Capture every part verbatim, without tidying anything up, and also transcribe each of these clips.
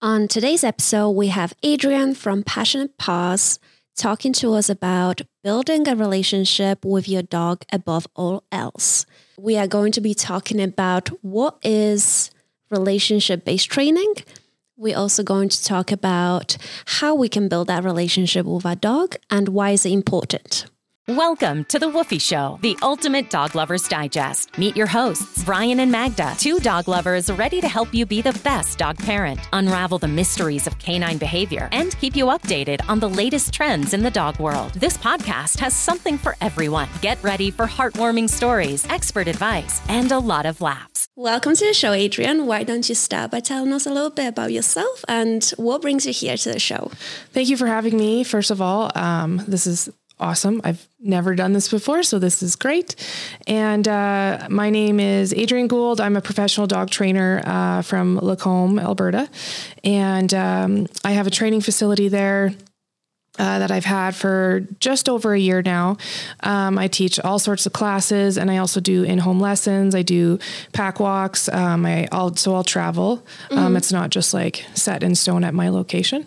On today's episode, we have Adrian from Passionate Paws talking to us about building a relationship with your dog above all else. We are going to be talking about what is relationship-based training. We're also going to talk about how we can build that relationship with our dog and why is it important. Welcome to The Woofy Show, the ultimate dog lover's digest. Meet your hosts, Brian and Magda, two dog lovers ready to help you be the best dog parent, unravel the mysteries of canine behavior, and keep you updated on the latest trends in the dog world. This podcast has something for everyone. Get ready for heartwarming stories, expert advice, and a lot of laughs. Welcome to the show, Adrian. Why don't you start by telling us a little bit about yourself and what brings you here to the show? Thank you for having me. First of all, um, this is awesome. I've never done this before, so this is great. And uh, my name is Adrian Gould. I'm a professional dog trainer uh, from Lacombe, Alberta. And um, I have a training facility there uh, that I've had for just over a year now. Um, I teach all sorts of classes, and I also do in-home lessons. I do pack walks. Um, I, I'll, so I'll travel. Mm-hmm. Um, it's not just like set in stone at my location.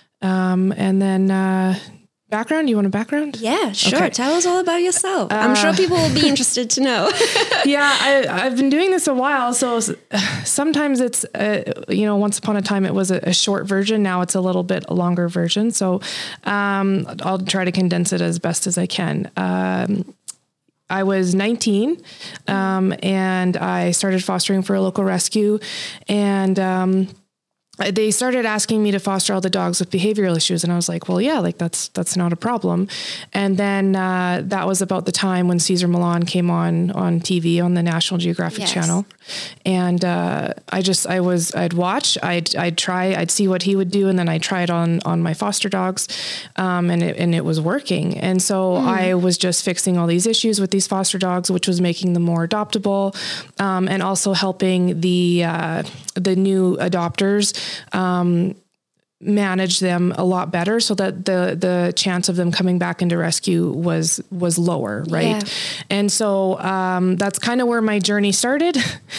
Um, and then... Uh, Background? You want a background? Yeah, sure. Okay. Tell us all about yourself. Uh, I'm sure people will be interested to know. yeah, I, I've been doing this a while. So sometimes it's, uh, you know, once upon a time it was a, a short version. Now it's a little bit longer version. So um, I'll try to condense it as best as I can. Um, I was nineteen um, and I started fostering for a local rescue, and um they started asking me to foster all the dogs with behavioral issues. And I was like, well, yeah, like that's, that's not a problem. And then, uh, that was about the time when Cesar Millan came on, on T V on the National Geographic yes. channel. And, uh, I just, I was, I'd watch, I'd, I'd try, I'd see what he would do. And then I tried on, on my foster dogs. Um, and it, and it was working. And so mm. I was just fixing all these issues with these foster dogs, which was making them more adoptable. Um, and also helping the, uh, the new adopters, um, manage them a lot better so that the, the chance of them coming back into rescue was, was lower. Right. Yeah. And so, um, that's kind of where my journey started,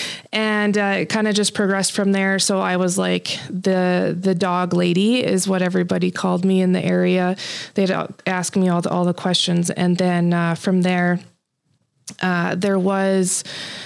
and, uh, it kind of just progressed from there. So I was like the, the dog lady is what everybody called me in the area. They'd ask me all the, all the questions. And then, uh, from there, uh, there was,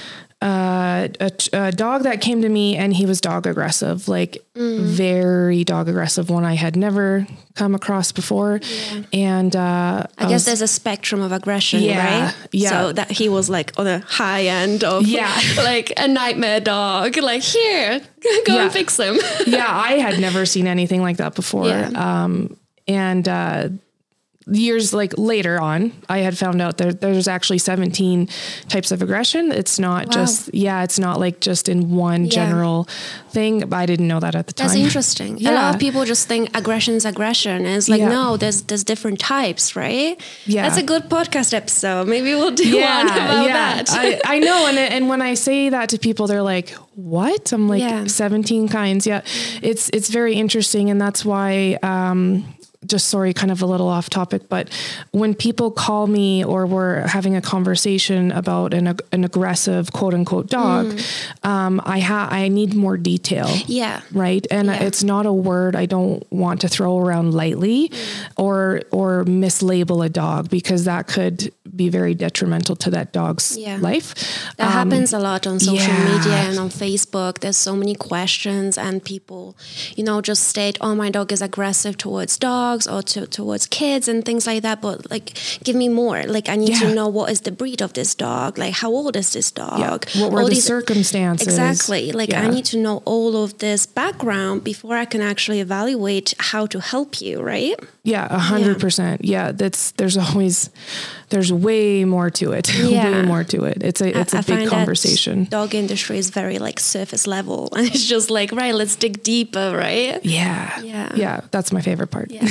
Uh, a, a dog that came to me, and he was dog aggressive, like mm. very dog aggressive, one I had never come across before. Yeah. And, uh, I, I guess was, there's a spectrum of aggression, yeah, right? Yeah. So that he was like on the high end of yeah. like a nightmare dog, like here, go yeah. and fix him. yeah. I had never seen anything like that before. Yeah. Um, and, uh, years like later on, I had found out that there's actually seventeen types of aggression. It's not wow. just, yeah, it's not like just in one yeah. general thing. I didn't know that at the time. That's interesting. Yeah. A lot of people just think aggression is aggression. And it's like, yeah. no, there's, there's different types, right? Yeah. That's a good podcast episode. Maybe we'll do yeah, one about yeah. that. I, I know. And, and when I say that to people, they're like, what? I'm like, yeah. seventeen kinds. Yeah. It's, it's very interesting. And that's why, um, just sorry, kind of a little off topic, but when people call me or we're having a conversation about an, an aggressive quote unquote dog, mm. um, I ha I need more detail. Yeah. Right. And yeah. it's not a word I don't want to throw around lightly mm. or, or mislabel a dog, because that could be very detrimental to that dog's yeah. life. That um, happens a lot on social yeah. media and on Facebook. There's so many questions, and people, you know, just state, oh, my dog is aggressive towards dogs or to, towards kids and things like that. But like, give me more. Like, I need yeah. to know, what is the breed of this dog? Like, how old is this dog? Yeah. What were all the these, circumstances? Exactly. Like, yeah. I need to know all of this background before I can actually evaluate how to help you, right? Yeah, a hundred percent. Yeah, that's, there's always, there's way more to it. Yeah. way more to it. It's a, it's a I, big I conversation. Dog industry is very like surface level, and it's just like, right, let's dig deeper, right? Yeah. Yeah. Yeah. That's my favorite part. Yeah.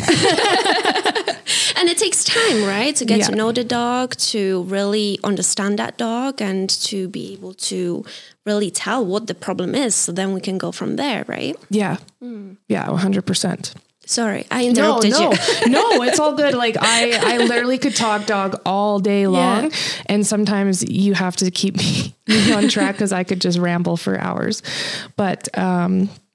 And it takes time, right? To get yeah. to know the dog, to really understand that dog, and to be able to really tell what the problem is. So then we can go from there, right? Yeah. Mm. Yeah. A hundred percent. Sorry, I interrupted no, no, you. No, it's all good. Like I, I literally could talk dog all day long, yeah. and sometimes you have to keep me on track because I could just ramble for hours. But um,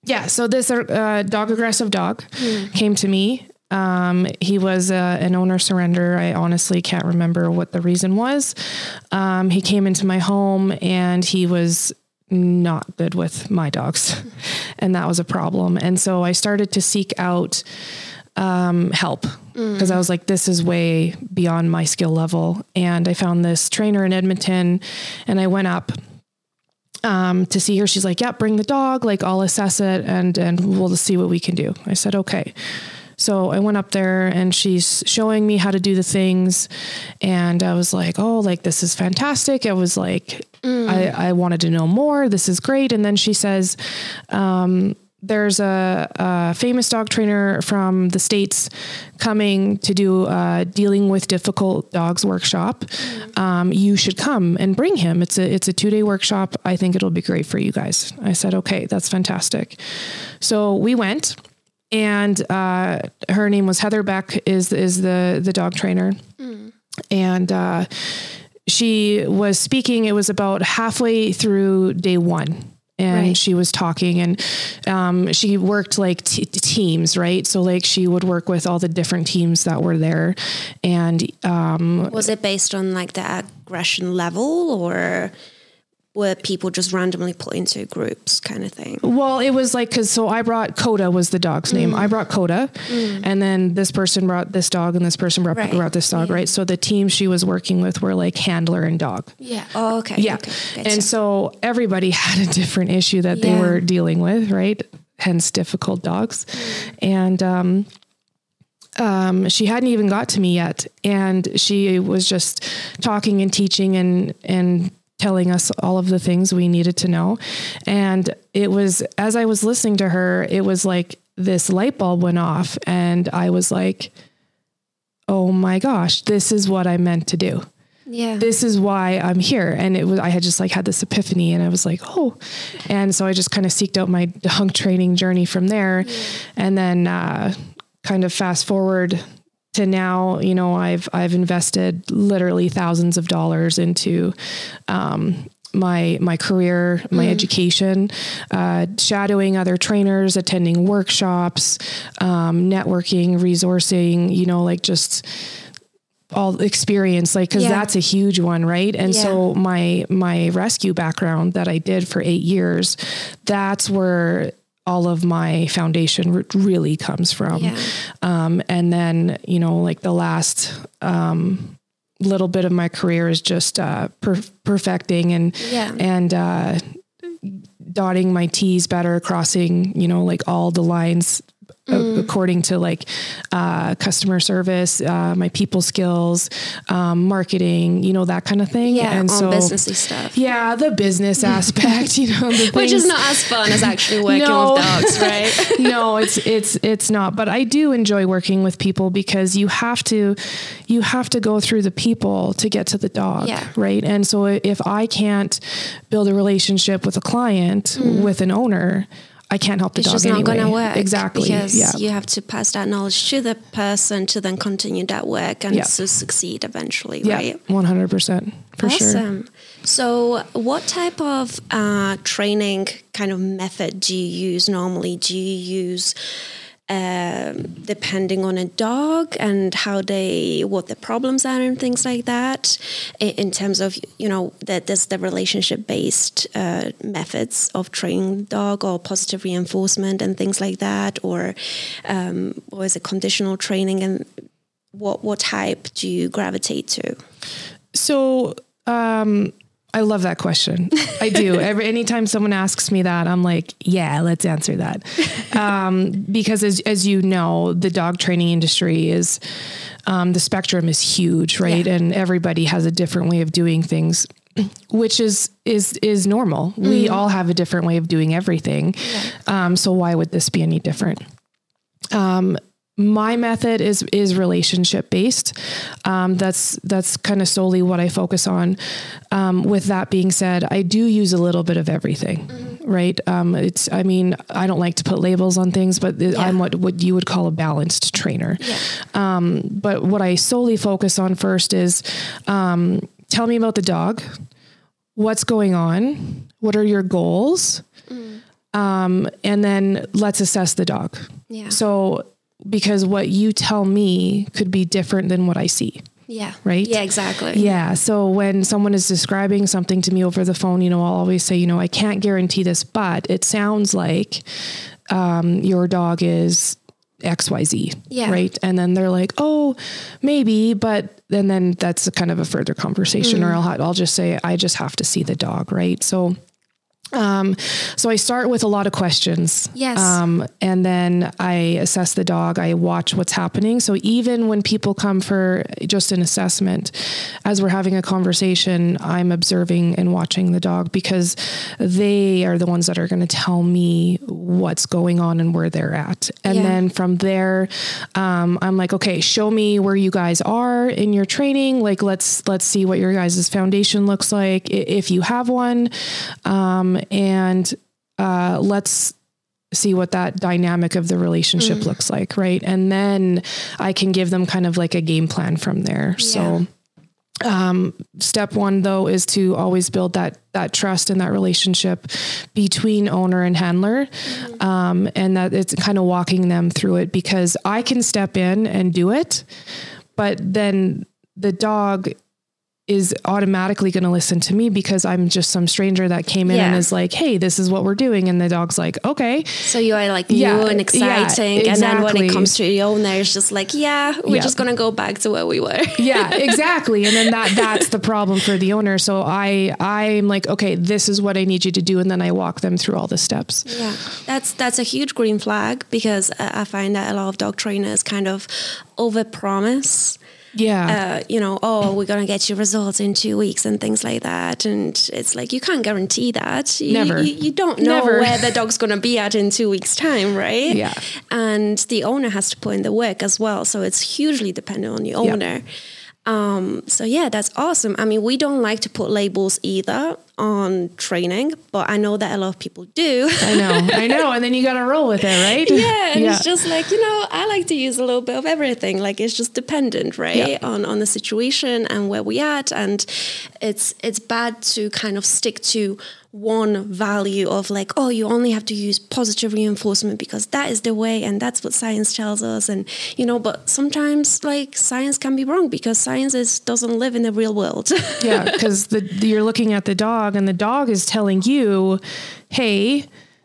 Yeah. So this uh, dog aggressive dog mm. came to me. Um, he was uh, an owner surrender. I honestly can't remember what the reason was. Um, he came into my home and he was not good with my dogs, and that was a problem. And so I started to seek out um, help because mm. I was like, this is way beyond my skill level. And I found this trainer in Edmonton, and I went up Um, to see her. She's like, yeah, bring the dog. Like, I'll assess it and, and we'll see what we can do. I said, okay. So I went up there and she's showing me how to do the things. And I was like, oh, like, this is fantastic. I was like, mm. I, I wanted to know more. This is great. And then she says, um, there's a, a famous dog trainer from the States coming to do a dealing with difficult dogs workshop. Mm. Um, you should come and bring him. It's a, it's a two day workshop. I think it'll be great for you guys. I said, okay, that's fantastic. So we went, and, uh, her name was Heather Beck is, is the, the dog trainer. Mm. And, uh, she was speaking. It was about halfway through day one. And right. she was talking, and um, she worked like t- teams, right? So like she would work with all the different teams that were there. And um, was it based on like the aggression level, or were people just randomly put into groups kind of thing? Well, it was like, cause so I brought Coda was the dog's name. Mm. I brought Coda mm. and then this person brought this dog and this person brought, right. brought this dog. Yeah. Right. So the team she was working with were like handler and dog. Yeah. Oh, okay. Yeah. Okay. And Gotcha. So everybody had a different issue that yeah. they were dealing with. Right. Hence difficult dogs. Mm. And, um, um, she hadn't even got to me yet. And she was just talking and teaching and, and, telling us all of the things we needed to know. And it was, as I was listening to her, it was like this light bulb went off, and I was like, oh my gosh, this is what I meant to do. Yeah. This is why I'm here. And it was, I had just like had this epiphany, and I was like, oh, and so I just kind of seeked out my dog training journey from there. Yeah. And then, uh, kind of fast forward to now, you know, I've, I've invested literally thousands of dollars into, um, my, my career, my mm. education, uh, shadowing other trainers, attending workshops, um, networking, resourcing, you know, like just all experience, like, cause yeah. that's a huge one. Right. And yeah. so my, my rescue background that I did for eight years, that's where all of my foundation really comes from. Yeah. Um, and then, you know, like the last, um, little bit of my career is just, uh, per- perfecting and, yeah. and, uh, dotting my T's better, crossing, you know, like all the lines mm. according to like, uh, customer service, uh, my people skills, um, marketing, you know, that kind of thing. Yeah. And all so businessy stuff. Yeah. The business aspect, you know, the which is not as fun as actually working no. with dogs, right? No, it's, it's, it's not, but I do enjoy working with people because you have to, you have to go through the people to get to the dog. Yeah. Right. And so if I can't build a relationship with a client, mm. with an owner, I can't help the it's dog just anyway. not going to work. Exactly. Because yeah. you have to pass that knowledge to the person to then continue that work and yeah. to succeed eventually, yeah, right? one hundred percent for awesome. sure. Awesome. So what type of uh, training kind of method do you use normally? Do you use Um, depending on a dog and how they, what the problems are and things like that, in, in terms of, you know, that there's the relationship-based uh, methods of training the dog or positive reinforcement and things like that, or, um, or is it conditional training, and what, what type do you gravitate to? So, um, I love that question. I do. Every, anytime someone asks me that, I'm like, yeah, let's answer that. Um, because as, as you know, the dog training industry is, um, the spectrum is huge, right? Yeah. And everybody has a different way of doing things, which is, is, is normal. Mm. We all have a different way of doing everything. Yeah. Um, so why would this be any different? Um, My method is, is relationship based. Um, that's, that's kind of solely what I focus on. Um, with that being said, I do use a little bit of everything, mm-hmm. right? Um, it's, I mean, I don't like to put labels on things, but yeah. I'm what, what you would call a balanced trainer. Yeah. Um, but what I solely focus on first is, um, tell me about the dog. What's going on? What are your goals? Mm. Um, and then let's assess the dog. Yeah. So, because what you tell me could be different than what I see. Yeah. Right. Yeah, exactly. Yeah. So when someone is describing something to me over the phone, you know, I'll always say, you know, I can't guarantee this, but it sounds like, um, your dog is X Y Z. Yeah. Right. And then they're like, oh, maybe, but and then that's a kind of a further conversation, mm. or I'll, ha- I'll just say, I just have to see the dog. Right. So, Um, so I start with a lot of questions. Yes. Um, and then I assess the dog. I watch what's happening. So even when people come for just an assessment, as we're having a conversation, I'm observing and watching the dog, because they are the ones that are going to tell me what's going on and where they're at. And Yeah. then from there, um, I'm like, okay, show me where you guys are in your training. Like, let's, let's see what your guys' foundation looks like, if you have one. Um, and, uh, let's see what that dynamic of the relationship mm. looks like. Right. And then I can give them kind of like a game plan from there. Yeah. So, um, step one though, is to always build that, that trust and that relationship between owner and handler. Mm. Um, and that it's kind of walking them through it, because I can step in and do it, but then the dog is automatically going to listen to me, because I'm just some stranger that came in yeah. and is like, hey, this is what we're doing. And the dog's like, okay. So you are like new yeah, and exciting. Yeah, exactly. And then when it comes to the owner, it's just like, yeah, we're yeah. just going to go back to where we were. Yeah, exactly. And then that, that's the problem for the owner. So I, I'm like, okay, this is what I need you to do. And then I walk them through all the steps. Yeah. That's, that's a huge green flag, because I find that a lot of dog trainers kind of overpromise. Yeah. Uh, you know, oh, we're going to get you results in two weeks and things like that. And it's like, you can't guarantee that. You, Never. You, you don't know Never. where the dog's going to be at in two weeks time, right? Yeah. And the owner has to put in the work as well. So it's hugely dependent on the owner. Yeah. Um, so yeah, that's awesome. I mean, we don't like to put labels either on training, but I know that a lot of people do. I know, I know. And then you got to roll with it, right? Yeah. And yeah. it's just like, you know, I like to use a little bit of everything. Like, it's just dependent, right? Yeah. On, on the situation and where we at. And it's, it's bad to kind of stick to one value of like, oh, you only have to use positive reinforcement because that is the way and that's what science tells us. And, you know, but sometimes like science can be wrong, because science is, doesn't live in the real world. Yeah, because the, you're looking at the dog and the dog is telling you, hey,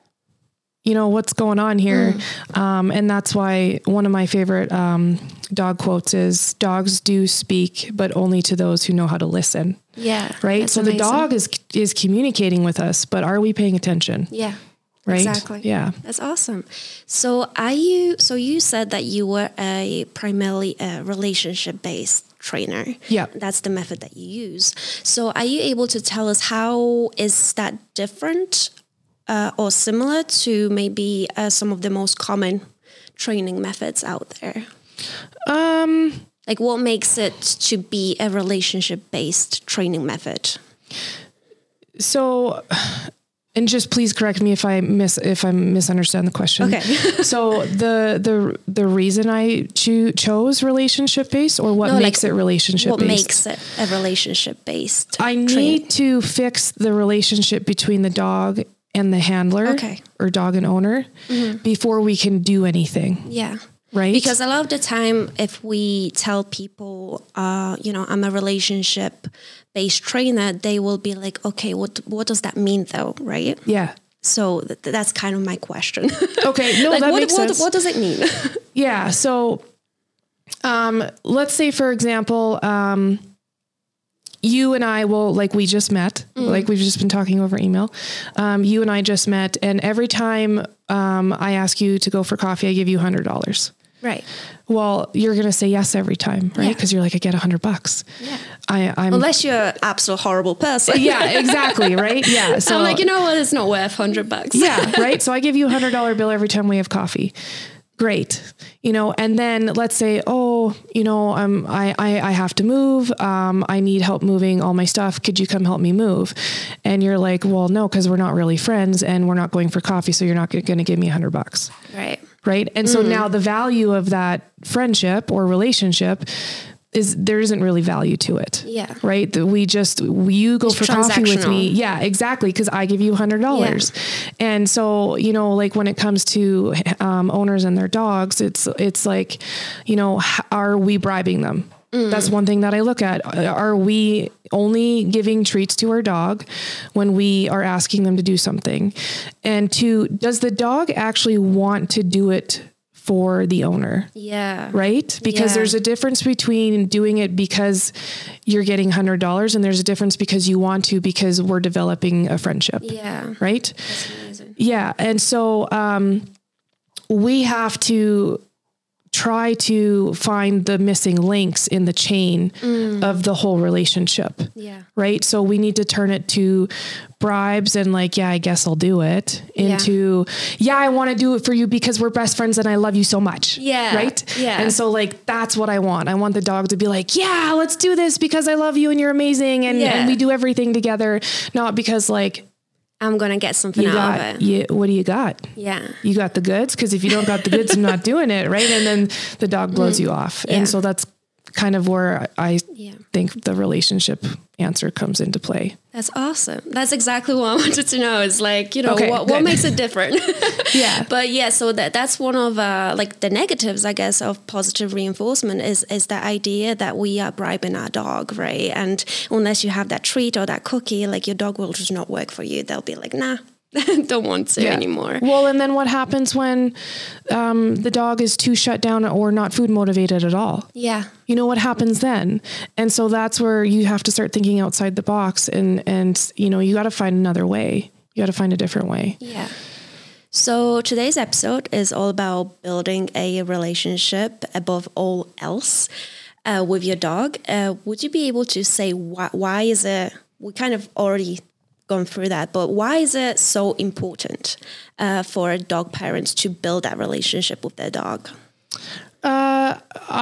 you know, what's going on here? Mm. Um, and that's why one of my favorite um, dog quotes is, dogs do speak, but only to those who know how to listen. Yeah. Right. So amazing. The dog is, is communicating with us, but are we paying attention? Yeah. Right. Exactly. Yeah. That's awesome. So are you, so you said that you were a primarily a relationship based trainer. Yeah. That's the method that you use. So are you able to tell us how is that different uh, or similar to maybe uh, some of the most common training methods out there? Um, like what makes it to be a relationship based training method? So, and just please correct me if I miss, if I misunderstand the question. Okay. So the, the, the reason I cho- chose relationship based, or what no, makes like, it relationship what based? What makes it a relationship based? I need training? to fix the relationship between the dog and the handler, okay. or dog and owner, mm-hmm. before we can do anything. Yeah. Right. Because a lot of the time, if we tell people, uh, you know, I'm a relationship based trainer, they will be like, okay, what what does that mean though? Right. Yeah. So th- that's kind of my question. Okay. No, like, that what, makes what, sense. What does it mean? Yeah. So, um, let's say, for example, um, you and I will, like we just met, mm. like we've just been talking over email. Um, you and I just met, and every time um, I ask you to go for coffee, I give you a hundred dollars. Right. Well, you're going to say yes every time, right? Because yeah. you're like, I get a hundred bucks. Yeah. I, I'm unless you're an absolute horrible person. Yeah, exactly. Right. Yeah. So I'm like, you know what? It's not worth hundred bucks. Yeah. Right. So I give you a hundred dollar bill every time we have coffee. Great. You know, and then let's say, oh, you know, um, I, I, I have to move. Um, I need help moving all my stuff. Could you come help me move? And you're like, well, no, cause we're not really friends and we're not going for coffee. So you're not going to give me a hundred bucks. Right. Right. And so mm. now the value of that friendship or relationship is there isn't really value to it. Yeah. Right. We just, you go It's for coffee with me. transactional. Yeah, exactly. Cause I give you a hundred dollars. And so, you know, like when it comes to, um, owners and their dogs, it's, it's like, you know, h- are we bribing them? That's one thing that I look at. Are we only giving treats to our dog when we are asking them to do something? And two, does the dog actually want to do it for the owner? Yeah. Right? Because Yeah. there's a difference between doing it because you're getting a hundred dollars and there's a difference because you want to, because we're developing a friendship. Yeah. Right? That's amazing. Yeah. And so, um, we have to try to find the missing links in the chain Mm. of the whole relationship. Yeah. Right. So we need to turn it to bribes and like, yeah, I guess I'll do it, into, yeah, I want to do it for you because we're best friends and I love you so much. Yeah. Right. Yeah. And so like, that's what I want. I want the dog to be like, yeah, let's do this because I love you and you're amazing. And, Yeah. and we do everything together, not because like, I'm going to get something you out got, of it. you, what do you got? Yeah. You got the goods. Cause if you don't got the goods, I'm not doing it. Right. And then the dog blows you off. Yeah. And so that's kind of where I Yeah. think the relationship answer comes into play. That's awesome. That's exactly what I wanted to know. Is like, you know, Okay, what, what good. makes it different? Yeah. But yeah, so that that's one of uh, like the negatives, I guess, of positive reinforcement is is the idea that we are bribing our dog, right? And unless you have that treat or that cookie, like your dog will just not work for you. They'll be like, nah, don't want to anymore. Well, and then what happens when um, the dog is too shut down or not food motivated at all? Yeah. You know what happens then? And so that's where you have to start thinking outside the box and, and, you know, you got to find another way. You got to find a different way. Yeah. So today's episode is all about building a relationship above all else uh, with your dog. Uh, would you be able to say why, why is it, we kind of already gone through that, but why is it so important uh, for dog parents to build that relationship with their dog? Uh,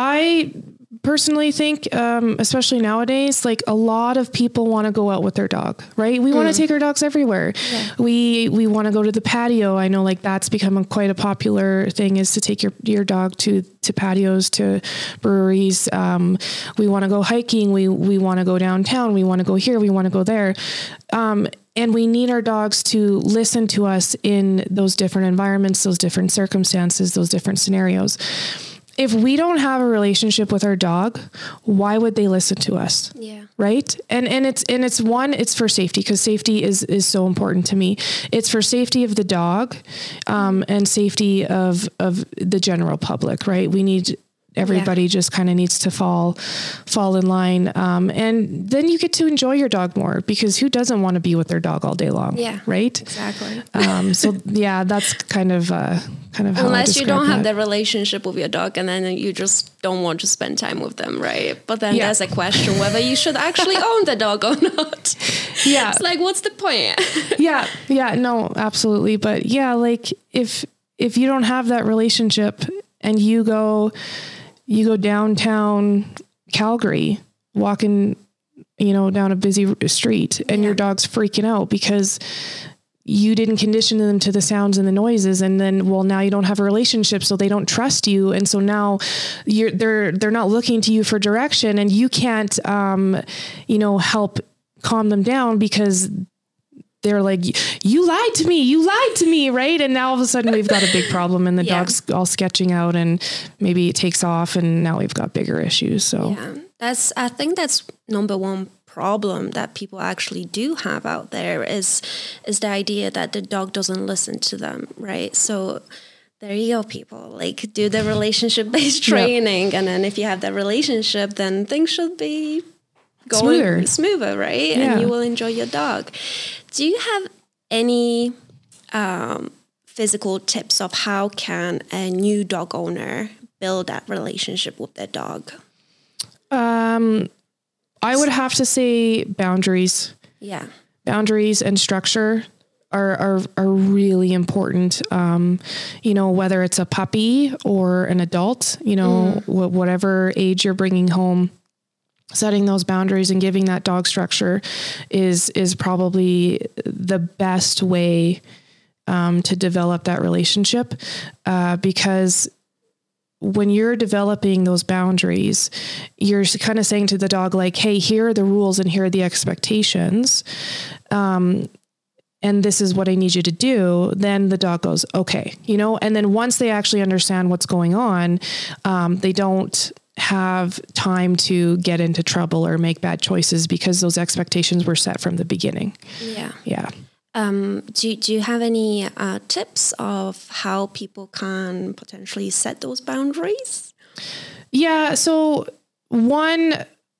I personally think, um, especially nowadays, like a lot of people want to go out with their dog, right? We want to take our dogs everywhere. Yeah. We, we want to go to the patio. I know like that's become a, quite a popular thing, is to take your, your dog to, to patios, to breweries. Um, we want to go hiking. We, we want to go downtown. We want to go here. We want to go there. Um, and we need our dogs to listen to us in those different environments, those different circumstances, those different scenarios. If we don't have a relationship with our dog, why would they listen to us? Yeah. Right. And, and it's, and it's one, it's for safety, because safety is, is so important to me. It's for safety of the dog, um, and safety of, of the general public, right? We need, everybody yeah. just kind of needs to fall, fall in line. Um, and then you get to enjoy your dog more, because who doesn't want to be with their dog all day long? Yeah. Right. Exactly. Um, so yeah, that's kind of, uh, kind of how Unless I you don't that. have the relationship with your dog and then you just don't want to spend time with them, right? But then Yeah. there's a question whether you should actually own the dog or not. Yeah. It's like, what's the point? yeah. Yeah. No, absolutely. But yeah, like if, if you don't have that relationship and you go, you go downtown Calgary, walking, you know, down a busy street, and Yeah. your dog's freaking out because you didn't condition them to the sounds and the noises. And then, well, now you don't have a relationship, so they don't trust you. And so now you're, they're, they're not looking to you for direction, and you can't, um, you know, help calm them down because they're like, you lied to me, you lied to me. Right. And now all of a sudden we've got a big problem, and the Yeah. dog's all sketching out, and maybe it takes off, and now we've got bigger issues. So Yeah, that's, I think that's number one problem that people actually do have out there is, is the idea that the dog doesn't listen to them. Right. So there you go, people, like do the relationship based training. Yep. And then if you have that relationship, then things should be going Smoother. smoother, right? Yeah. And you will enjoy your dog. Do you have any um, physical tips of how can a new dog owner build that relationship with their dog? Um, I would have to say boundaries, Yeah. boundaries and structure are, are, are really important. Um, you know, whether it's a puppy or an adult, you know, mm. wh- whatever age you're bringing home, setting those boundaries and giving that dog structure is, is probably the best way, um, to develop that relationship. Uh, because when you're developing those boundaries, you're kind of saying to the dog, like, hey, here are the rules and here are the expectations. Um, and this is what I need you to do. Then the dog goes, okay, you know, and then once they actually understand what's going on, um, they don't have time to get into trouble or make bad choices because those expectations were set from the beginning. Yeah. Yeah. Um, do, do you have any uh, tips of how people can potentially set those boundaries? Yeah. So one,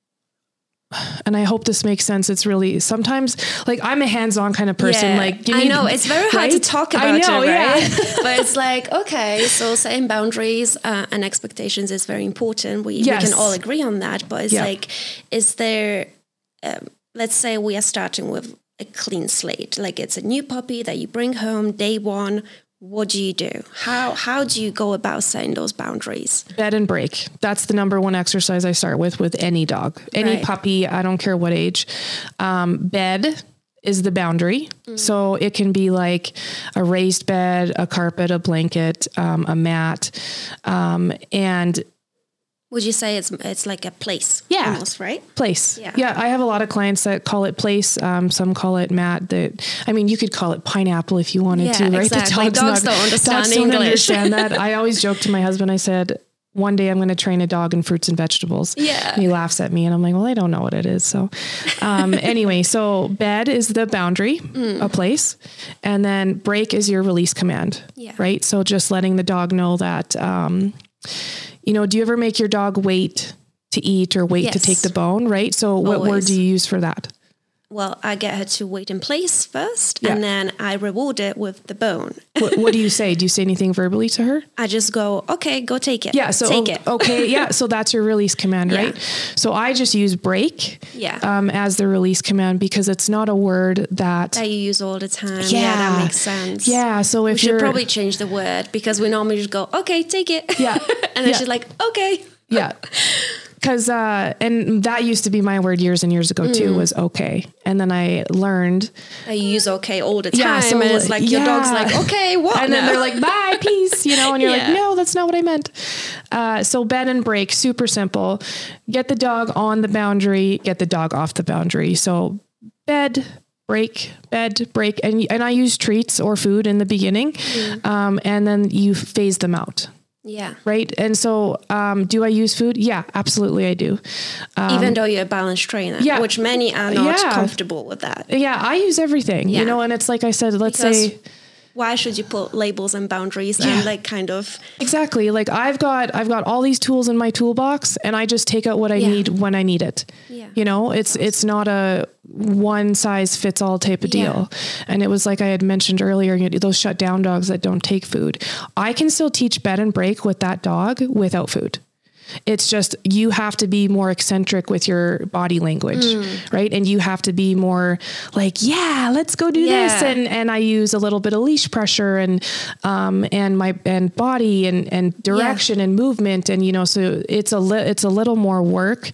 and I hope this makes sense. It's really sometimes like I'm a hands-on kind of person. Yeah, like, give I me, know it's very hard right? to talk about I know, it, right? yeah. But it's like, okay, so setting boundaries uh, and expectations is very important. We, Yes. we can all agree on that. But it's Yeah. like, is there, um, let's say we are starting with a clean slate, like it's a new puppy that you bring home day one. What do you do? How how do you go about setting those boundaries? Bed and break. That's the number one exercise I start with with any dog, any Right. puppy. I don't care what age. Um, bed is the boundary. Mm. So it can be like a raised bed, a carpet, a blanket, um, a mat, um, and Would you say it's it's like a place? Yeah. Almost, right? place. Yeah. Yeah. I have a lot of clients that call it place. Um, some call it mat. That, I mean, you could call it pineapple if you wanted Yeah, to, right? exactly. The Dogs not- don't understand dogs don't English. understand that. I always joke to my husband, I said, one day I'm going to train a dog in fruits and vegetables. Yeah. And he laughs at me and I'm like, well, I don't know what it is. So, um, anyway, so bed is the boundary, mm. a place. And then break is your release command, Yeah. right? So just letting the dog know that, um, you know, do you ever make your dog wait to eat or wait Yes. to take the bone, right? So what Always. word do you use for that? Well, I get her to wait in place first, Yeah. and then I reward it with the bone. what, what do you say? Do you say anything verbally to her? I just go, okay, go take it. Yeah. So, take o- it. okay. Yeah. So that's your release command, Yeah. right? So I just use break Yeah. um, as the release command because it's not a word that, That you use all the time. Yeah. Yeah, that makes sense. yeah. So We if should you're probably change the word because we normally just go, okay, take it. Yeah. and then Yeah. she's like, okay. yeah. Cause, uh, and that used to be my word years and years ago too, was okay. And then I learned, I use okay all the time. Yeah, so, and it's like your yeah. dog's like, okay, what? and then now? they're like, bye, peace, you know, and you're Yeah. like, no, that's not what I meant. Uh, so bed and break, super simple. Get the dog on the boundary, get the dog off the boundary. So bed, break, bed, break. And, and I use treats or food in the beginning. Mm. Um, and then you phase them out. yeah. Right. And so, um, do I use food? Yeah, absolutely. I do. Um, Even though you're a balanced trainer, yeah. which many are not Yeah. comfortable with that. yeah, I use everything, Yeah. you know, and it's like I said, let's Because say, why should you put labels and boundaries Yeah. and like kind of exactly. Like I've got, I've got all these tools in my toolbox and I just take out what I Yeah. need when I need it. Yeah. You know, it's, it's not a one size fits all type of deal. And it was like I had mentioned earlier, you know, those shut down dogs that don't take food. I can still teach bed and break with that dog without food. It's just, you have to be more eccentric with your body language, mm. right? And you have to be more like, yeah, let's go do Yeah. this. And, and I use a little bit of leash pressure and, um, and my, and body and, and direction yeah. and movement. And, you know, so it's a li- it's a little more work.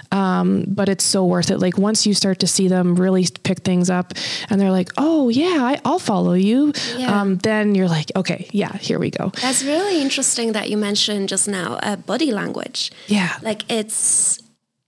Um, but it's so worth it. Like once you start to see them really pick things up and they're like, oh yeah, I, I'll follow you. Yeah. Um, then you're like, okay, yeah, here we go. That's really interesting that you mentioned just now, uh, body language. Yeah. Like it's,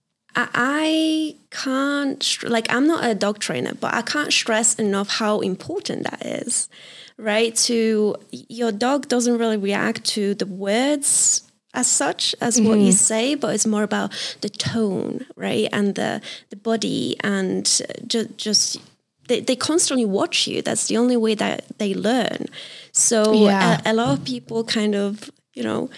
I, I can't, like I'm not a dog trainer, but I can't stress enough how important that is, right? To your dog doesn't really react to the words as such as mm-hmm. what you say, but it's more about the tone, right? And the, the body and just, just they, they constantly watch you. That's the only way that they learn. So yeah. a, a lot of people kind of, you know,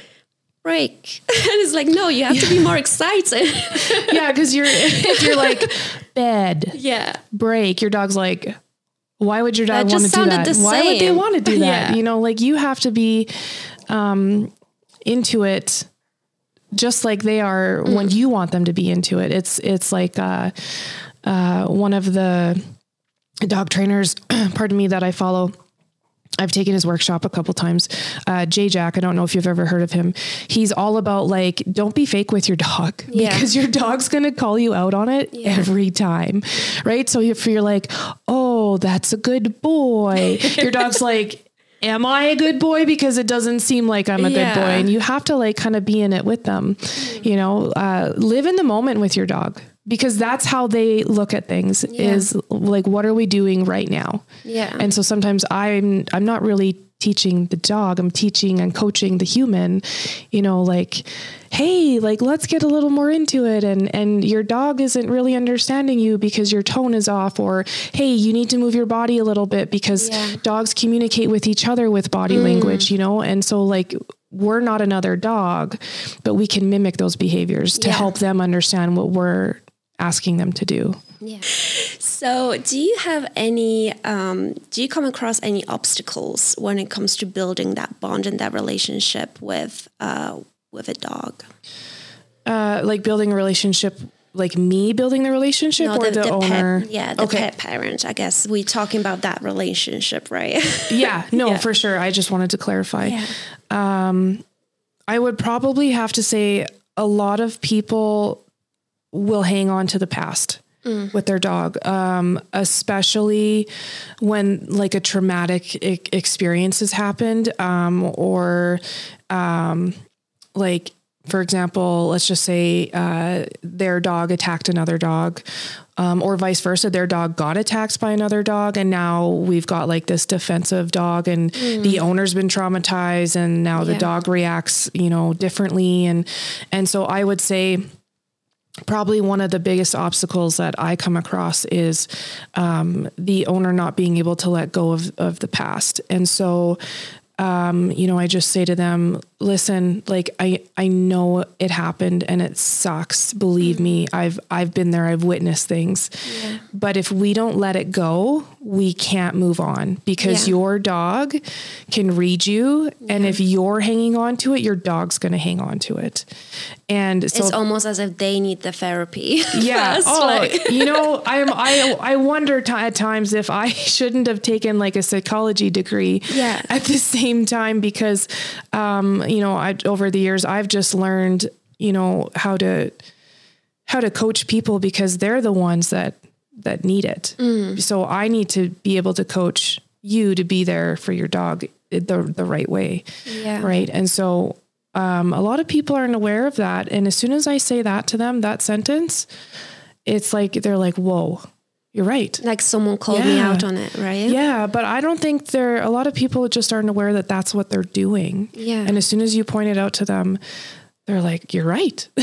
break. And it's like, no, you have yeah. to be more excited. yeah, because you're if you're like bed, yeah, break. Your dog's like, why would your dog want to do that? The why same. would they want to do that? Yeah. You know, like you have to be um, into it, just like they are mm. when you want them to be into it. It's it's like uh, uh, one of the dog trainers, pardon me, that I follow. I've taken his workshop a couple times. Uh, Jay Jack, I don't know if you've ever heard of him. He's all about like, don't be fake with your dog yeah. because your dog's going to call you out on it yeah. every time. Right. So if you're like, oh, that's a good boy, your dog's like, am I a good boy? Because it doesn't seem like I'm a Yeah. good boy. And you have to like kind of be in it with them, you know, uh, live in the moment with your dog, because that's how they look at things Yeah. is like, what are we doing right now? Yeah. And so sometimes I'm, I'm not really teaching the dog, I'm teaching and coaching the human, you know, like, hey, like, let's get a little more into it. And, and your dog isn't really understanding you because your tone is off, or, hey, you need to move your body a little bit, because Yeah. dogs communicate with each other with body mm. language, you know? And so like, we're not another dog, but we can mimic those behaviors to Yeah. help them understand what we're asking them to do. Yeah. So do you have any, um, do you come across any obstacles when it comes to building that bond and that relationship with, uh, with a dog? Uh, like building a relationship, like me building the relationship No, or the, the owner? Pet, yeah, the okay. pet parent. I guess we're talking about that relationship, right? Yeah, no, Yeah. for sure. I just wanted to clarify. Yeah. Um, I would probably have to say a lot of people will hang on to the past. Mm. With their dog, um, especially when like a traumatic I- experience has happened, um, or, um, like, for example, let's just say, uh, their dog attacked another dog, um, or vice versa. Their dog got attacked by another dog. And now we've got like this defensive dog, and mm. the owner's been traumatized, and now the yeah. dog reacts, you know, differently. And, and so I would say, probably one of the biggest obstacles that I come across is um, the owner not being able to let go of, of the past. And so, um, you know, I just say to them, listen, like, I, I know it happened and it sucks. Believe mm-hmm. me, I've, I've been there. I've witnessed things, yeah. but if we don't let it go, we can't move on, because yeah. your dog can read you. Yeah. And if you're hanging on to it, your dog's going to hang on to it. And so it's almost as if they need the therapy. Yeah. First, oh, like. you know, I am, I, I wonder t- at times if I shouldn't have taken like a psychology degree yeah. at the same time, because, um, you know, I, over the years, I've just learned, you know, how to, how to coach people, because they're the ones that, that need it. Mm. So I need to be able to coach you to be there for your dog the, the right way. Yeah. Right. And so, um, a lot of people aren't aware of that. And as soon as I say that to them, that sentence, it's like, they're like, whoa, you're right. Like someone called yeah. me out on it, right? Yeah. But I don't think there, a lot of people just aren't aware that that's what they're doing. Yeah. And as soon as you point it out to them, they're like, you're right. You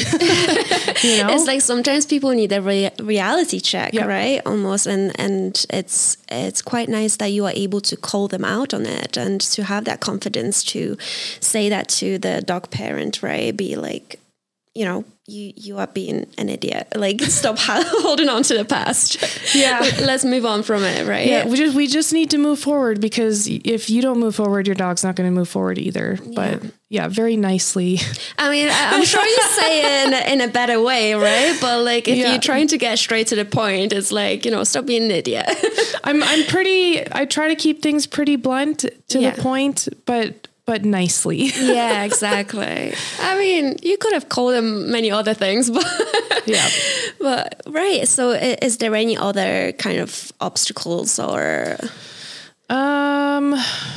know? It's like sometimes people need a re- reality check, yep. right? Almost. And, and it's, it's quite nice that you are able to call them out on it, and to have that confidence to say that to the dog parent, right? Be like, you know, you, you are being an idiot. Like, stop holding on to the past. Yeah. Let's move on from it, right? Yeah. We just, we just need to move forward, because if you don't move forward, your dog's not going to move forward either. Yeah. But yeah, very nicely. I mean, I'm sure you say it in, in a better way, right? But like, if yeah. you're trying to get straight to the point, it's like, you know, stop being an idiot. I'm, I'm pretty, I try to keep things pretty blunt to yeah. the point, but but nicely. Yeah, exactly. I mean, you could have called them many other things, but yeah. But right. So, is there any other kind of obstacles or? Um.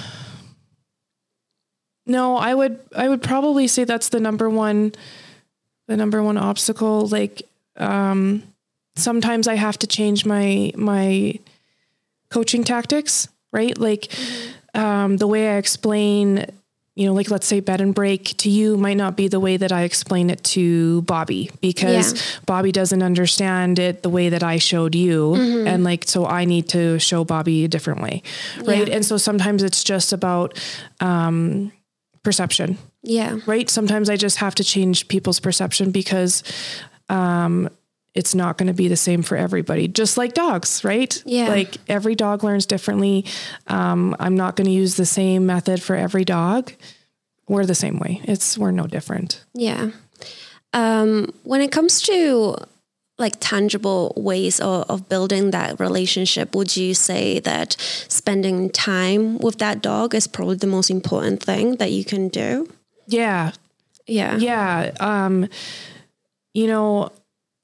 No, I would. I would probably say that's the number one. The number one obstacle. Like, um, sometimes I have to change my my coaching tactics. Right, like mm-hmm. um, the way I explain. You know, like, let's say bed and break to you might not be the way that I explain it to Bobby, because yeah. Bobby doesn't understand it the way that I showed you. Mm-hmm. And like, so I need to show Bobby a different way. Right. Yeah. And so sometimes it's just about, um, perception. Yeah. Right. Sometimes I just have to change people's perception, because, um, it's not going to be the same for everybody, just like dogs, right? Yeah. Like, every dog learns differently. Um, I'm not going to use the same method for every dog. We're the same way. It's, we're no different. Yeah. Um, when it comes to like tangible ways of, of building that relationship, would you say that spending time with that dog is probably the most important thing that you can do? Yeah. Yeah. Yeah. Um, you know,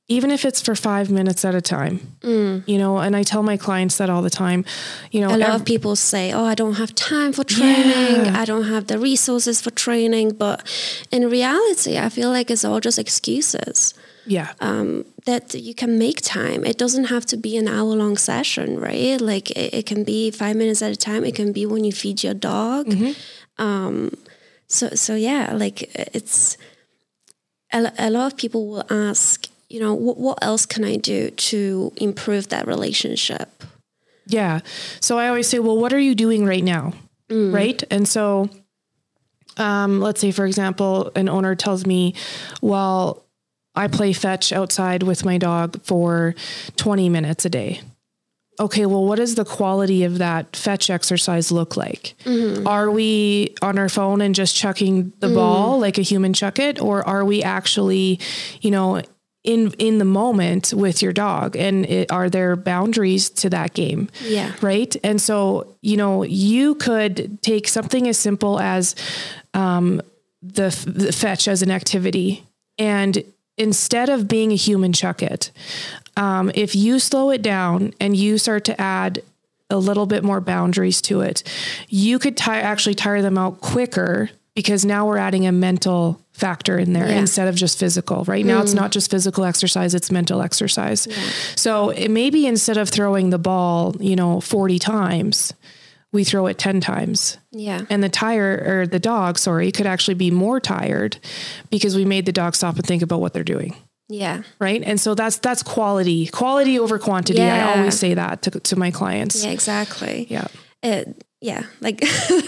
even if it's for five minutes at a time, mm. you know, and I tell my clients that all the time, you know, a lot ev- of people say, oh, I don't have time for training. Yeah. I don't have the resources for training. But in reality, I feel like it's all just excuses. Yeah. Um, that you can make time. It doesn't have to be an hour long session, right? Like it, it can be five minutes at a time. It can be when you feed your dog. Mm-hmm. Um, so, so yeah, like it's a, a lot of people will ask, you know, what, what else can I do to improve that relationship? Yeah. So I always say, well, what are you doing right now? Mm. Right. And so, um, let's say, for example, an owner tells me, well, I play fetch outside with my dog for twenty minutes a day. Okay, well, what does the quality of that fetch exercise look like? Mm-hmm. Are we on our phone and just chucking the mm. ball like a human chuck it? Or are we actually, you know, in, in the moment with your dog, and it, are there boundaries to that game? Yeah. Right. And so, you know, you could take something as simple as, um, the, the fetch as an activity, and instead of being a human chuck it, um, if you slow it down and you start to add a little bit more boundaries to it, you could tire, actually tire them out quicker, because now we're adding a mental factor in there yeah. instead of just physical. Right now, mm. it's not just physical exercise, it's mental exercise. Yeah. So it maybe instead of throwing the ball, you know, forty times, we throw it ten times. Yeah. And the tire or the dog, sorry, could actually be more tired because we made the dog stop and think about what they're doing. Yeah. Right. And so that's, that's quality, quality over quantity. Yeah. I always say that to, to my clients. Yeah, exactly. Yeah. It, yeah. Like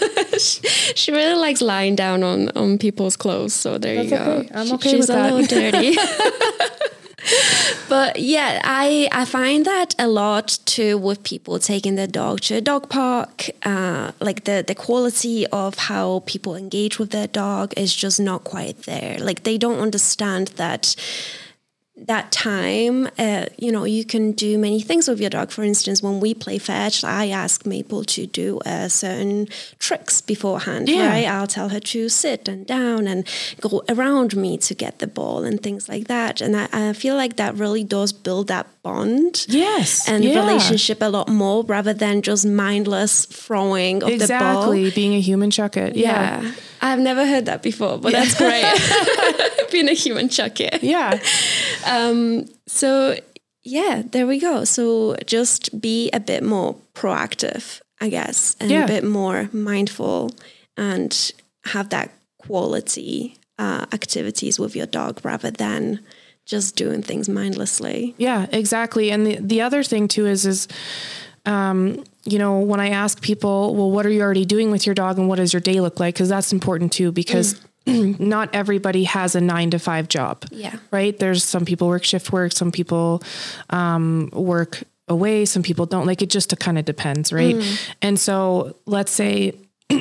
she really likes lying down on, on people's clothes. So there that's you go. Okay. I'm okay She's with that. She's a little dirty. But yeah, I, I find that a lot too with people taking their dog to a dog park. Uh, like the, the quality of how people engage with their dog is just not quite there. Like they don't understand that that time, uh, you know, you can do many things with your dog. For instance, when we play fetch, I ask Maple to do uh, certain tricks beforehand, yeah. right? I'll tell her to sit and down and go around me to get the ball and things like that. And I, I feel like that really does build that bond yes, and yeah. relationship a lot more, rather than just mindless throwing of exactly, the ball. Exactly, being a human chuck it. Yeah. yeah. I've never heard that before, but yeah. that's great. Being a human chuck it. Yeah. Um, so yeah, there we go. So just be a bit more proactive, I guess, and yeah. a bit more mindful, and have that quality uh, activities with your dog rather than just doing things mindlessly. Yeah, exactly. And the, the other thing too is, is, um, you know, when I ask people, well, what are you already doing with your dog and what does your day look like? Cause that's important too, because mm. not everybody has a nine to five job. Yeah. Right. There's some people work shift work. Some people, um, work away. Some people don't. Like, it just kind of depends. Right. Mm. And so let's say,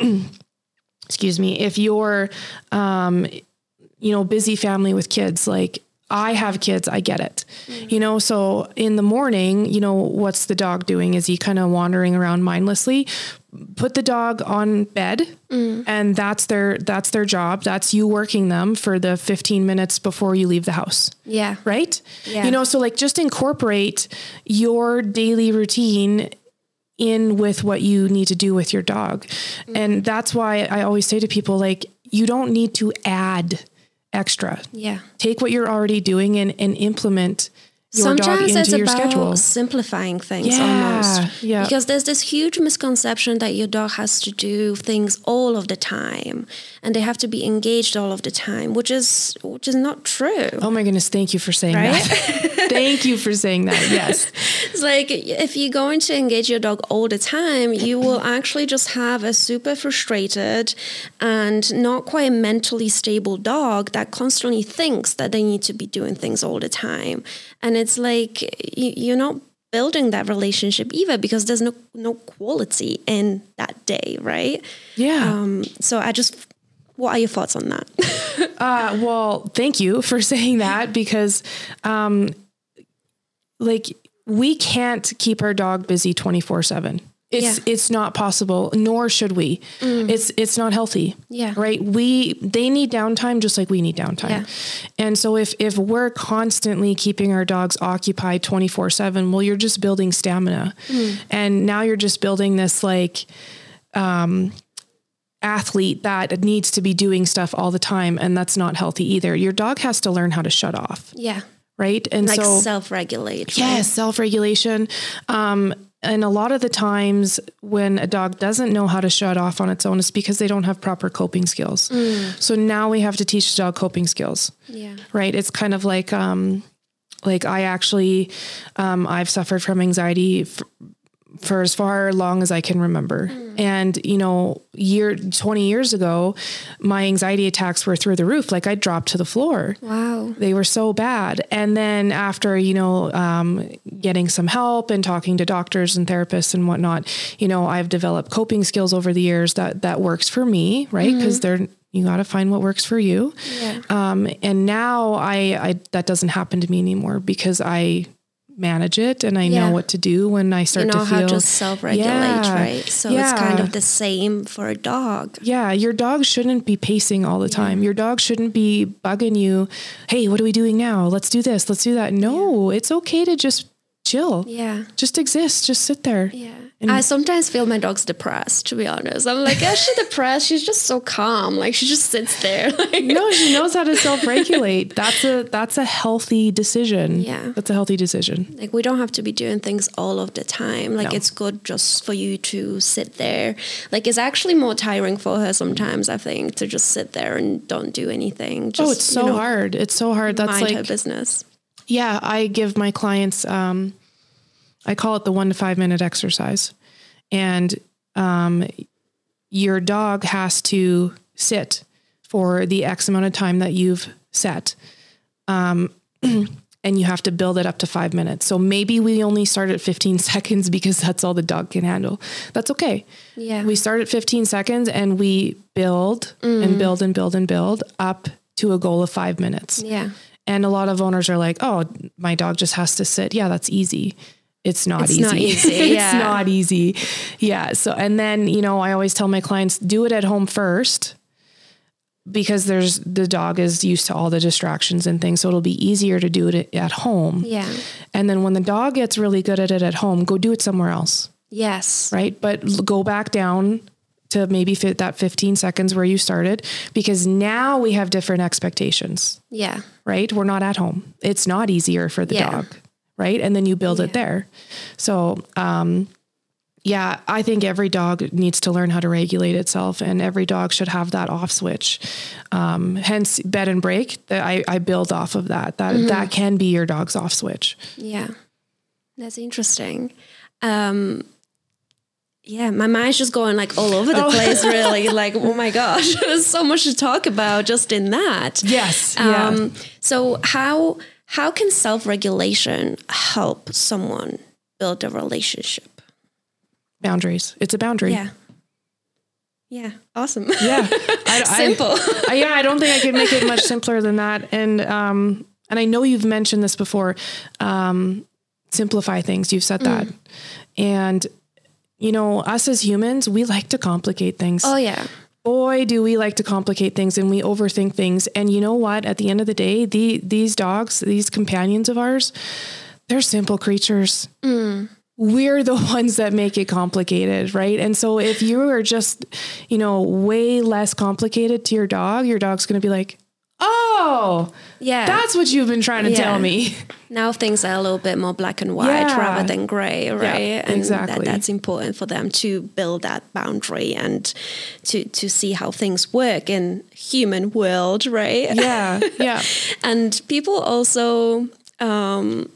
excuse me, if you're, um, you know, busy family with kids, like, I have kids, I get it, mm. you know, so in the morning, you know, what's the dog doing? Is he kind of wandering around mindlessly? Put the dog on bed mm. and that's their, that's their job. That's you working them for the fifteen minutes before you leave the house. Yeah. Right. Yeah. You know, so like just incorporate your daily routine in with what you need to do with your dog. Mm. And that's why I always say to people, like, you don't need to add extra. Yeah. Take what you're already doing and, and implement your Sometimes dog into it's your about schedule. Simplifying things yeah, almost. Yeah. Because there's this huge misconception that your dog has to do things all of the time and they have to be engaged all of the time, which is which is not true. Oh my goodness, thank you for saying right? that. Thank you for saying that. Yes. It's like if you're going to engage your dog all the time, you will actually just have a super frustrated and not quite mentally stable dog that constantly thinks that they need to be doing things all the time. And it's like you're not building that relationship either, because there's no no quality in that day, right? Yeah. Um, so I just, what are your thoughts on that? uh, well, thank you for saying that, because um, like we can't keep our dog busy twenty-four seven. It's, Yeah. it's not possible, nor should we. Mm. It's, it's not healthy. Yeah. Right. We, they need downtime just like we need downtime. Yeah. And so if, if we're constantly keeping our dogs occupied twenty-four seven, well, you're just building stamina. Mm. And now you're just building this like, um, athlete that needs to be doing stuff all the time. And that's not healthy either. Your dog has to learn how to shut off. Yeah. Right. And like so self-regulate. Yes. Right? Self-regulation. Um, and a lot of the times when a dog doesn't know how to shut off on its own, it's because they don't have proper coping skills. Mm. So now we have to teach the dog coping skills. Yeah. Right. It's kind of like, um, like I actually, um, I've suffered from anxiety f- for as far long as I can remember. Mm. And, you know, year, twenty years ago, my anxiety attacks were through the roof. Like I dropped to the floor. Wow. They were so bad. And then after, you know, um, getting some help and talking to doctors and therapists and whatnot, you know, I've developed coping skills over the years that, that works for me, right? Mm-hmm. Cause they're, you got to find what works for you. Yeah. Um, and now I, I, that doesn't happen to me anymore because I manage it and I yeah. know what to do when I start you know to feel how to self-regulate, yeah. right? So yeah. it's kind of the same for a dog. Yeah. Your dog shouldn't be pacing all the time. Yeah. Your dog shouldn't be bugging you. Hey, what are we doing now? Let's do this. Let's do that. No, yeah. It's okay to just chill. Yeah. Just exist. Just sit there. Yeah. And I sometimes feel my dog's depressed, to be honest. I'm like, is she depressed? She's just so calm. Like she just sits there. Like, no, she knows how to self-regulate. That's a, that's a healthy decision. Yeah. That's a healthy decision. Like we don't have to be doing things all of the time. Like no. it's good just for you to sit there. Like it's actually more tiring for her sometimes, I think, to just sit there and don't do anything. Just, oh, it's so you know, hard. It's so hard. That's mind like her business. Yeah. I give my clients, um, I call it the one to five minute exercise. And um, your dog has to sit for the X amount of time that you've set. Um, and you have to build it up to five minutes. So maybe we only start at fifteen seconds because that's all the dog can handle. That's okay. Yeah. We start at fifteen seconds and we build mm. and build and build and build up to a goal of five minutes. Yeah. And a lot of owners are like, oh, my dog just has to sit. Yeah, that's easy. It's not it's easy. Not easy. it's yeah. not easy. Yeah. So, and then, you know, I always tell my clients, do it at home first because there's, the dog is used to all the distractions and things. So it'll be easier to do it at home. Yeah. And then when the dog gets really good at it at home, go do it somewhere else. Yes. Right. But go back down to maybe fit that fifteen seconds where you started, because now we have different expectations. Yeah. Right. We're not at home. It's not easier for the yeah. dog. Right. And then you build yeah. it there. So, um, yeah, I think every dog needs to learn how to regulate itself, and every dog should have that off switch. Um, hence bed and break, that I, I build off of that, that, mm-hmm. that can be your dog's off switch. Yeah. That's interesting. Um, yeah, my mind's just going like all over the oh. place, really. Like, oh my gosh, there's so much to talk about just in that. Yes. Um, yeah. So how, how can self-regulation help someone build a relationship? Boundaries. It's a boundary. Yeah. Yeah. Awesome. Yeah. I, Simple. I, I, yeah. I don't think I could make it much simpler than that. And, um, and I know you've mentioned this before, um, simplify things. You've said that. Mm. And, you know, us as humans, we like to complicate things. Oh yeah. Boy, do we like to complicate things, and we overthink things. And you know what? At the end of the day, the, these dogs, these companions of ours, they're simple creatures. Mm. We're the ones that make it complicated, right? And so if you are just, you know, way less complicated to your dog, your dog's going to be like, oh, yeah, that's what you've been trying to yeah. tell me. Now things are a little bit more black and white yeah. rather than gray, right? Yeah, and exactly. that, that's important for them to build that boundary and to, to see how things work in human world, right? Yeah, yeah. And people also... Um,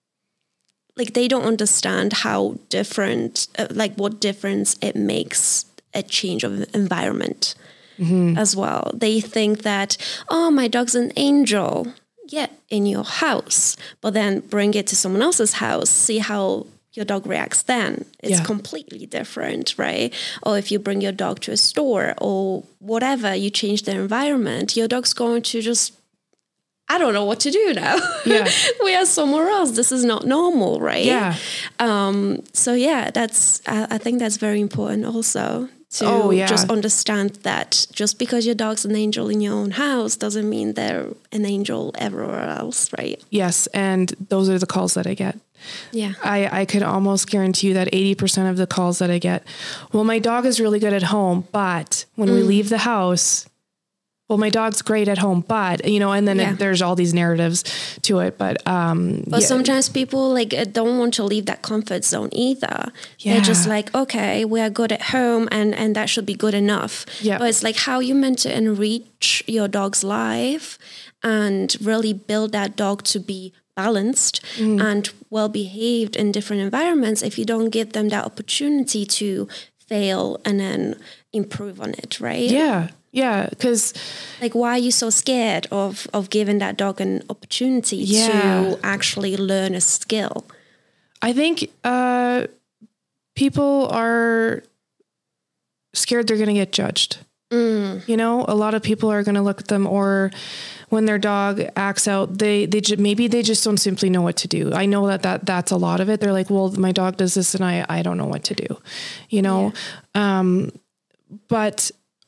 like they don't understand how different, uh, like what difference it makes a change of environment mm-hmm. as well. They think that, oh, my dog's an angel, yeah, in your house, but then bring it to someone else's house, see how your dog reacts then. It's yeah. completely different, right? Or if you bring your dog to a store or whatever, you change the environment, your dog's going to just I don't know what to do now. Yeah. We are somewhere else. This is not normal, right? Yeah. Um, so yeah, that's, I, I think that's very important also to Oh, yeah. just understand that just because your dog's an angel in your own house doesn't mean they're an angel everywhere else, right? Yes. And those are the calls that I get. Yeah. I, I could almost guarantee you that eighty percent of the calls that I get, well, my dog is really good at home, but when mm. we leave the house, well, my dog's great at home, but, you know, and then yeah. it, there's all these narratives to it. But, um, but yeah. sometimes people like don't want to leave that comfort zone either. Yeah. They're just like, okay, we are good at home and, and that should be good enough. Yeah. But it's like how you meant to enrich your dog's life and really build that dog to be balanced mm. and well-behaved in different environments if you don't give them that opportunity to fail and then improve on it, right? Yeah. Yeah, because like, why are you so scared of, of giving that dog an opportunity yeah. to actually learn a skill? I think uh, people are scared they're going to get judged. Mm. You know, a lot of people are going to look at them, or when their dog acts out, they they ju- maybe they just don't simply know what to do. I know that, that that's a lot of it. They're like, well, my dog does this and I, I don't know what to do, you know? Yeah. Um, but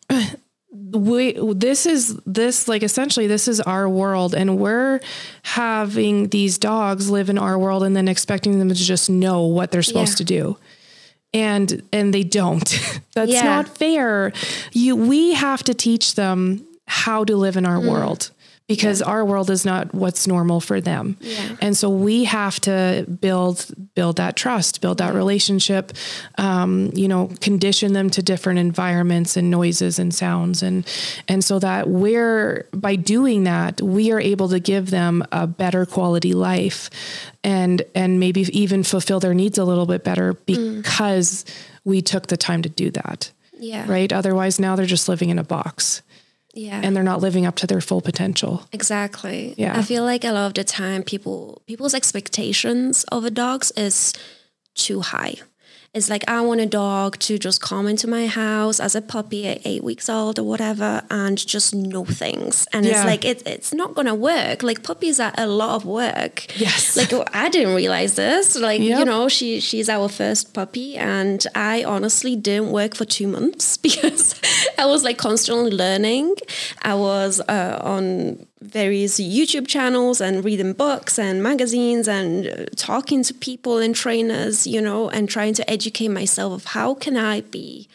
we, this is this, like, essentially this is our world, and we're having these dogs live in our world and then expecting them to just know what they're supposed yeah. to do. And, and they don't. That's yeah. not fair. You, we have to teach them how to live in our mm. world, because yeah. our world is not what's normal for them. Yeah. And so we have to build, build that trust, build that relationship, um, you know, condition them to different environments and noises and sounds. And, and so that we're, by doing that, we are able to give them a better quality life and, and maybe even fulfill their needs a little bit better because mm. we took the time to do that. Yeah. Right. Otherwise now they're just living in a box. Yeah. And they're not living up to their full potential. Exactly. Yeah. I feel like a lot of the time people people's expectations of a dog is too high. It's like, I want a dog to just come into my house as a puppy at eight weeks old or whatever and just know things. And yeah. it's like, it, it's not going to work. Like, puppies are a lot of work. Yes. Like, I didn't realize this. Like, yep. you know, she she's our first puppy. And I honestly didn't work for two months because I was like constantly learning. I was uh, on various YouTube channels and reading books and magazines and uh, talking to people and trainers, you know, and trying to educate myself of how can I be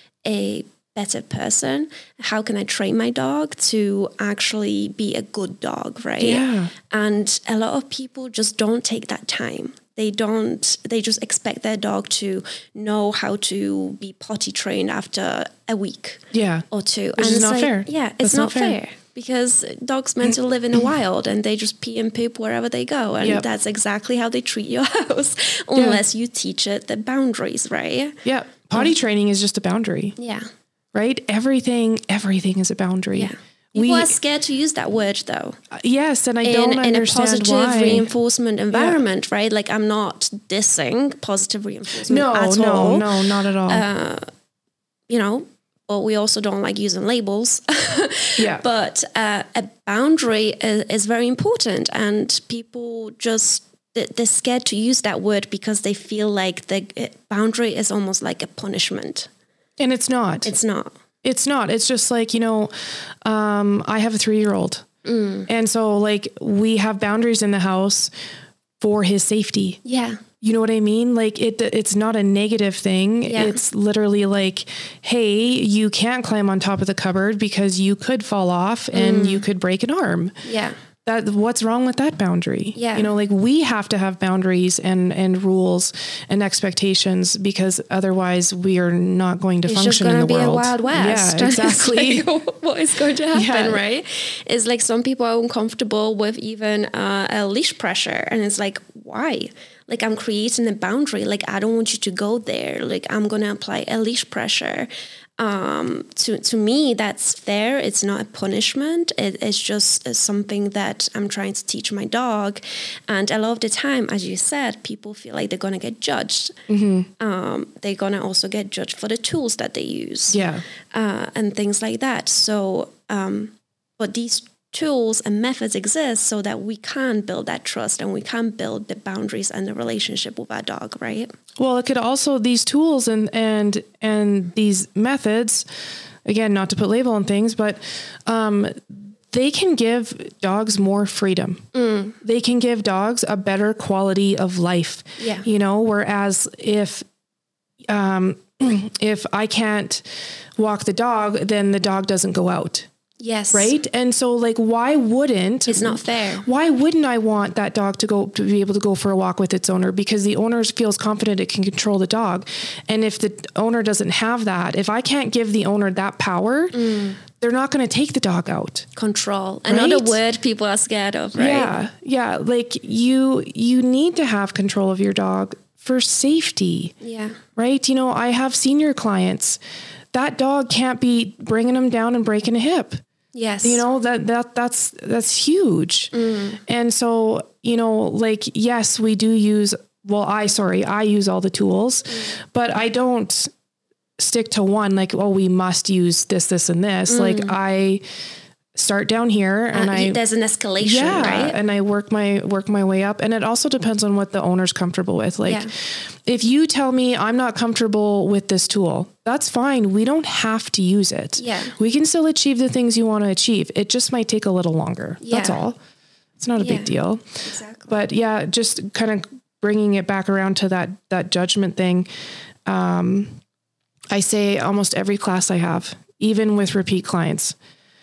a better person? How can I train my dog to actually be a good dog, right? Yeah. And a lot of people just don't take that time. They don't, they just expect their dog to know how to be potty trained after a week yeah. or two. Which and is not like, fair. Yeah, it's That's not, not fair. fair. Because dogs meant to live in the wild and they just pee and poop wherever they go. And yep. that's exactly how they treat your house, unless yeah. you teach it the boundaries, right? Yeah. Potty um, training is just a boundary. Yeah. Right? Everything, everything is a boundary. Yeah. People we, are scared to use that word, though. Uh, yes, and I in, don't in understand a positive why. reinforcement environment, yeah. right? Like, I'm not dissing positive reinforcement no, at no, all. No, no, not at all. Uh, you know, but we also don't like using labels. yeah. But uh, a boundary is, is very important, and people just, they're scared to use that word because they feel like the boundary is almost like a punishment. And it's not. It's not. It's not. It's just like, you know, um, I have a three-year-old. Mm. And so, like, we have boundaries in the house for his safety. Yeah. You know what I mean? Like, it, it's not a negative thing. Yeah. It's literally like, hey, you can't climb on top of the cupboard because you could fall off and mm. you could break an arm. Yeah. That, what's wrong with that boundary? Yeah. You know, like, we have to have boundaries and, and rules and expectations, because otherwise we are not going to it's function in the world. It's just going to be a wild west. Yeah, exactly. Like, what is going to happen, yeah. right? It's like some people are uncomfortable with even uh, a leash pressure. And it's like, why? Like, I'm creating a boundary. Like, I don't want you to go there. Like, I'm going to apply a leash pressure. Um, to, to me, that's fair. It's not a punishment. It, it's just something that I'm trying to teach my dog. And a lot of the time, as you said, people feel like they're going to get judged. Mm-hmm. Um, they're going to also get judged for the tools that they use. Yeah. Uh, and things like that. So, um, but these tools and methods exist so that we can build that trust and we can build the boundaries and the relationship with our dog, right? Well, it could also, these tools and, and, and these methods, again, not to put label on things, but, um, they can give dogs more freedom. Mm. They can give dogs a better quality of life, yeah. you know, whereas if, um, if I can't walk the dog, then the dog doesn't go out. Yes. Right. And so like, why wouldn't, it's not fair. Why wouldn't I want that dog to go, to be able to go for a walk with its owner? Because the owner feels confident it can control the dog. And if the owner doesn't have that, if I can't give the owner that power, mm. they're not going to take the dog out. Control. Another right? word people are scared of, right? Yeah. Yeah. Like you, you need to have control of your dog for safety. Yeah. Right. You know, I have senior clients. That dog can't be bringing them down and breaking a hip. Yes. You know, that, that, that's, that's huge. Mm. And so, you know, like, yes, we do use, well, I, sorry, I use all the tools, mm. but I don't stick to one, like, oh, we must use this, this, and this. Mm. Like I start down here and uh, I, there's an escalation, yeah, right? And I work my, work my way up. And it also depends on what the owner's comfortable with. Like yeah. if you tell me I'm not comfortable with this tool, that's fine. We don't have to use it. Yeah. We can still achieve the things you want to achieve. It just might take a little longer. Yeah. That's all. It's not a yeah. big deal. Exactly. But yeah, just kind of bringing it back around to that, that judgment thing. Um, I say almost every class I have, even with repeat clients,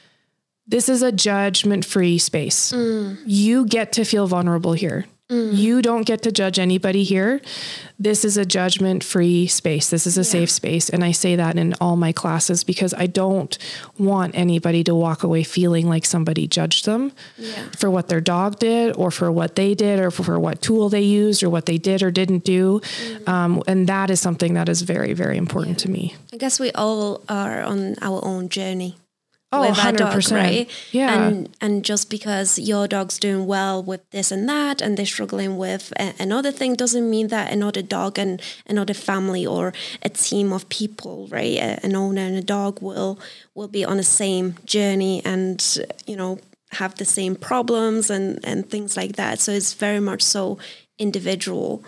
this is a judgment-free space. Mm. You get to feel vulnerable here. Mm. You don't get to judge anybody here. This is a judgment-free space. This is a yeah. safe space. And I say that in all my classes because I don't want anybody to walk away feeling like somebody judged them yeah. for what their dog did or for what they did or for what tool they used or what they did or didn't do. Mm. Um, and that is something that is very, very important yeah. to me. I guess we all are on our own journey. Oh, with one hundred percent. Dog, right? Yeah. And, and just because your dog's doing well with this and that, and they're struggling with a, another thing, doesn't mean that another dog and another family or a team of people, right? A, an owner and a dog will will be on the same journey and, you know, have the same problems and, and things like that. So it's very much so individual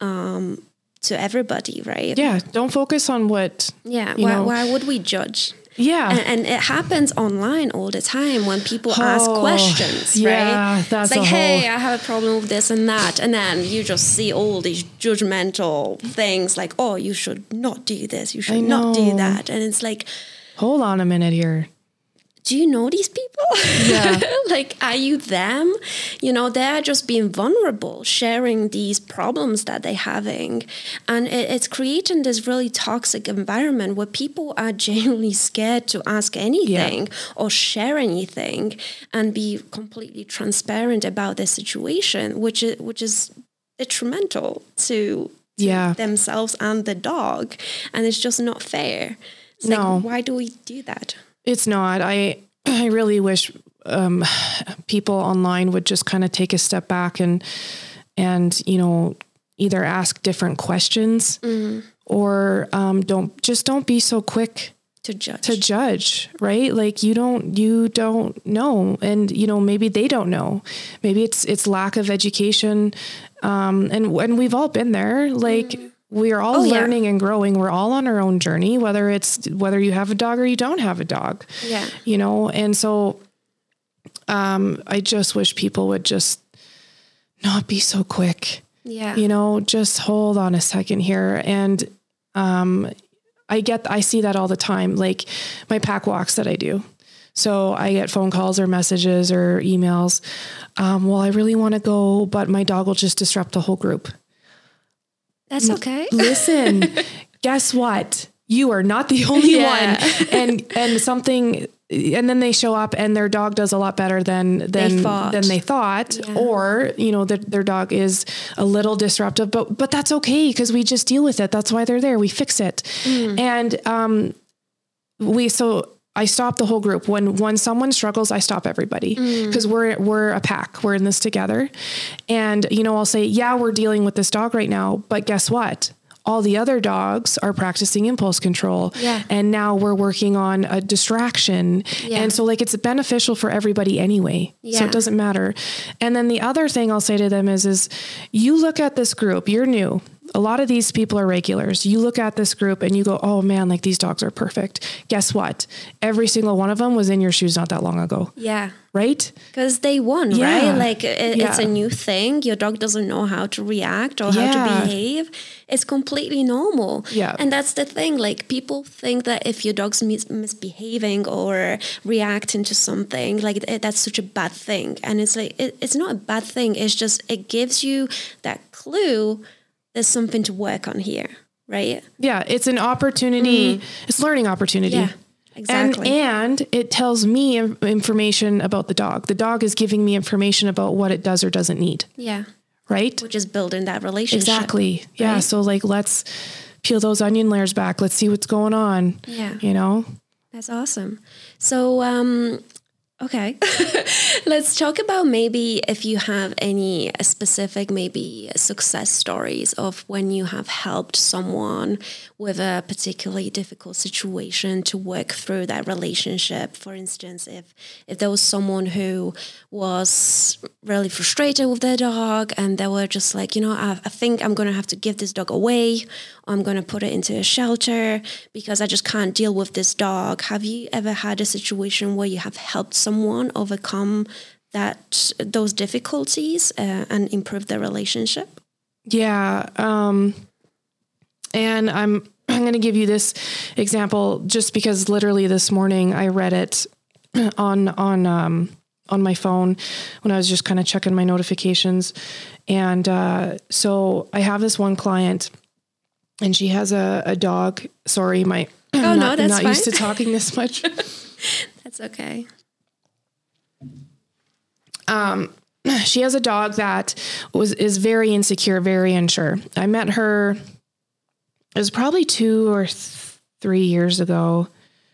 um, to everybody, right? Yeah. Don't focus on what. Yeah. You why, know, why would we judge? Yeah. And, and it happens online all the time when people oh, ask questions, yeah, right? That's it's like, a whole... hey, I have a problem with this and that. And then you just see all these judgmental things like, oh, you should not do this. You should not do that. And it's like, hold on a minute here. Do you know these people? Yeah. Like, are you them? You know, they're just being vulnerable, sharing these problems that they're having. And it, it's creating this really toxic environment where people are genuinely scared to ask anything yeah. or share anything and be completely transparent about their situation, which is, which is detrimental to, to yeah. themselves and the dog. And it's just not fair. It's no. like, why do we do that? It's not. I I really wish um, people online would just kind of take a step back and and you know either ask different questions mm. or um, don't just don't be so quick to judge. To judge, right? Like you don't you don't know, and you know maybe they don't know. Maybe it's it's lack of education, um, and and we've all been there. Like. Mm. We are all oh, learning yeah. and growing. We're all on our own journey, whether it's, whether you have a dog or you don't have a dog, yeah. you know? And so, um, I just wish people would just not be so quick, yeah. you know, just hold on a second here. And, um, I get, I see that all the time, like my pack walks that I do. So I get phone calls or messages or emails. Um, well, I really want to go, but my dog will just disrupt the whole group. That's okay. Listen, guess what? You are not the only yeah. one. And, and something, and then they show up and their dog does a lot better than, than, they thought. than they thought, yeah. or, you know, their, their dog is a little disruptive, but, but that's okay. Cause we just deal with it. That's why they're there. We fix it. Mm. And, um, we, so I stop the whole group. When, when someone struggles, I stop everybody because mm. we're, we're a pack. We're in this together. And, you know, I'll say, yeah, we're dealing with this dog right now, but guess what? all the other dogs are practicing impulse control. Yeah. And now we're working on a distraction. Yeah. And so like, it's beneficial for everybody anyway. Yeah. So it doesn't matter. And then the other thing I'll say to them is, is you look at this group, you're new. A lot of these people are regulars. You look at this group and you go, oh man, like these dogs are perfect. Guess what? Every single one of them was in your shoes not that long ago. Yeah. Right? Because they won, Yeah. right? Like it, Yeah. it's a new thing. Your dog doesn't know how to react or how Yeah. to behave. It's completely normal. Yeah. And that's the thing. Like people think that if your dog's mis- misbehaving or reacting to something, like it, that's such a bad thing. And it's like, it, it's not a bad thing. It's just, it gives you that clue there's something to work on here, right? Yeah. It's an opportunity. Mm. It's learning opportunity. Yeah. Exactly. And, and it tells me information about the dog. The dog is giving me information about what it does or doesn't need. Yeah. Right? Which is building that relationship. Exactly. Yeah. Right? So like, let's peel those onion layers back. Let's see what's going on. Yeah. You know? That's awesome. So, um, okay. Let's talk about maybe if you have any specific, maybe success stories of when you have helped someone with a particularly difficult situation to work through that relationship. For instance, if, if there was someone who was really frustrated with their dog and they were just like, you know, I, I think I'm going to have to give this dog away. I'm going to put it into a shelter because I just can't deal with this dog. Have you ever had a situation where you have helped someone overcome that those difficulties uh, and improve their relationship? Yeah. Um, and I'm I'm going to give you this example just because literally this morning I read it on on um, on my phone when I was just kind of checking my notifications. And uh, so I have this one client. And she has a, a dog. Sorry, my oh, I'm no, not, that's not fine. used to talking this much. That's okay. Um, she has a dog that was is very insecure, very unsure. I met her. It was probably two or th- three years ago,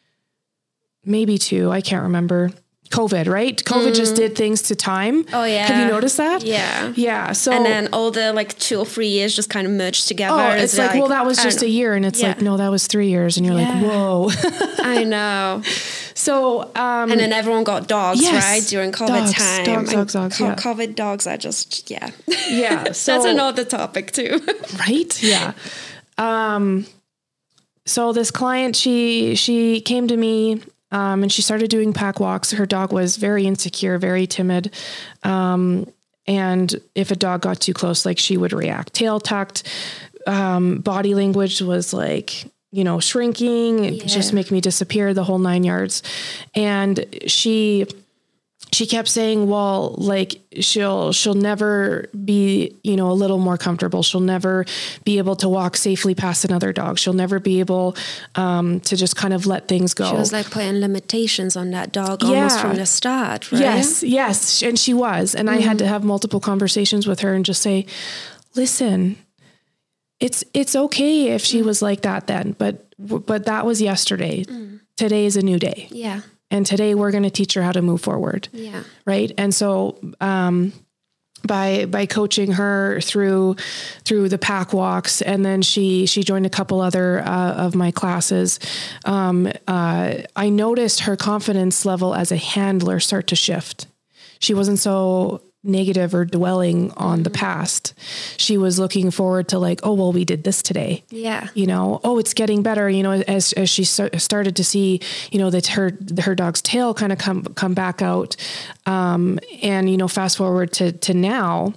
maybe two. I can't remember. COVID, right? COVID mm. just did things to time. Oh yeah. Have you noticed that? Yeah. Yeah. So and then all the like two or three years just kind of merged together. Oh, it's like, like, well, that was just a year, and it's yeah. like, no, that was three years, and you're yeah. like, whoa. I know. So, um, and then everyone got dogs, yes, right? During COVID dogs, time. Dogs, dogs, dogs. Co- yeah. COVID dogs are just, yeah. Yeah. So, that's another topic too. Right? Yeah. Um, so this client, she, she came to me, um, and she started doing pack walks. Her dog was very insecure, very timid. Um, and if a dog got too close, like she would react. Tail tucked, um, body language was like, you know, shrinking, yeah. just make me disappear, the whole nine yards. And she, she kept saying, well, like she'll, she'll never be, you know, a little more comfortable. She'll never be able to walk safely past another dog. She'll never be able, um, to just kind of let things go. She was like putting limitations on that dog yeah. almost from the start, right? Yes. Yes. And she was, and mm-hmm. I had to have multiple conversations with her and just say, listen, it's, it's okay if she mm. was like that then, but, but that was yesterday. Mm. Today is a new day. Yeah. And today we're going to teach her how to move forward. Yeah. Right. And so, um, by, by coaching her through, through the pack walks, and then she, she joined a couple other, uh, of my classes. Um, uh, I noticed her confidence level as a handler start to shift. She wasn't so negative or dwelling on mm-hmm. the past. She was looking forward to like, oh, well, we did this today. Yeah. You know, oh, it's getting better. You know, as, as she st- started to see, you know, that her, her dog's tail kind of come, come back out. Um, and, you know, fast forward to, to now,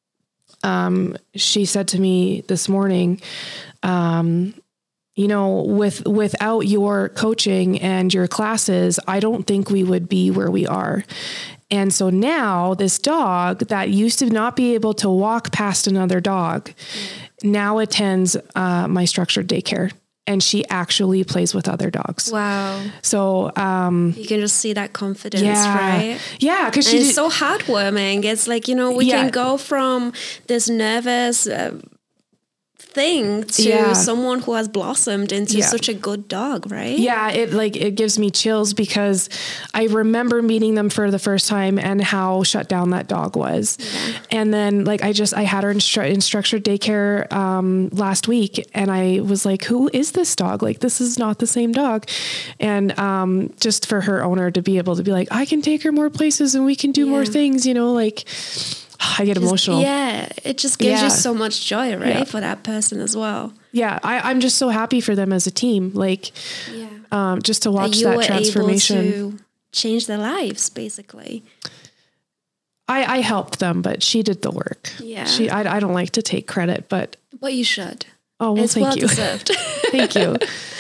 um, she said to me this morning, um, you know, with, without your coaching and your classes, I don't think we would be where we are. And so now this dog that used to not be able to walk past another dog mm. now attends uh, my structured daycare, and she actually plays with other dogs. Wow. So um, you can just see that confidence, yeah. right? Yeah. Cause she it's did, so heartwarming. It's like, you know, we yeah. can go from this nervous, uh, thing to Yeah. someone who has blossomed into Yeah. such a good dog, right? Yeah, it like it gives me chills because I remember meeting them for the first time and how shut down that dog was. Yeah. And then like I just I had her in, stru- in structured daycare um, last week, and I was like, "Who is this dog? Like this is not the same dog." And um, just for her owner to be able to be like, "I can take her more places and we can do Yeah. more things," you know, like. I get Just- emotional. Yeah, it just gives Yeah. you so much joy, right, Yeah. for that person as well. Yeah, I, I'm just so happy for them as a team. Like, Yeah, um, just to watch you that were transformation. able to change their lives, basically. I, I helped them, but she did the work. Yeah. She. I, I don't like to take credit, but But you should. oh well, It's thank well you, deserved. thank you.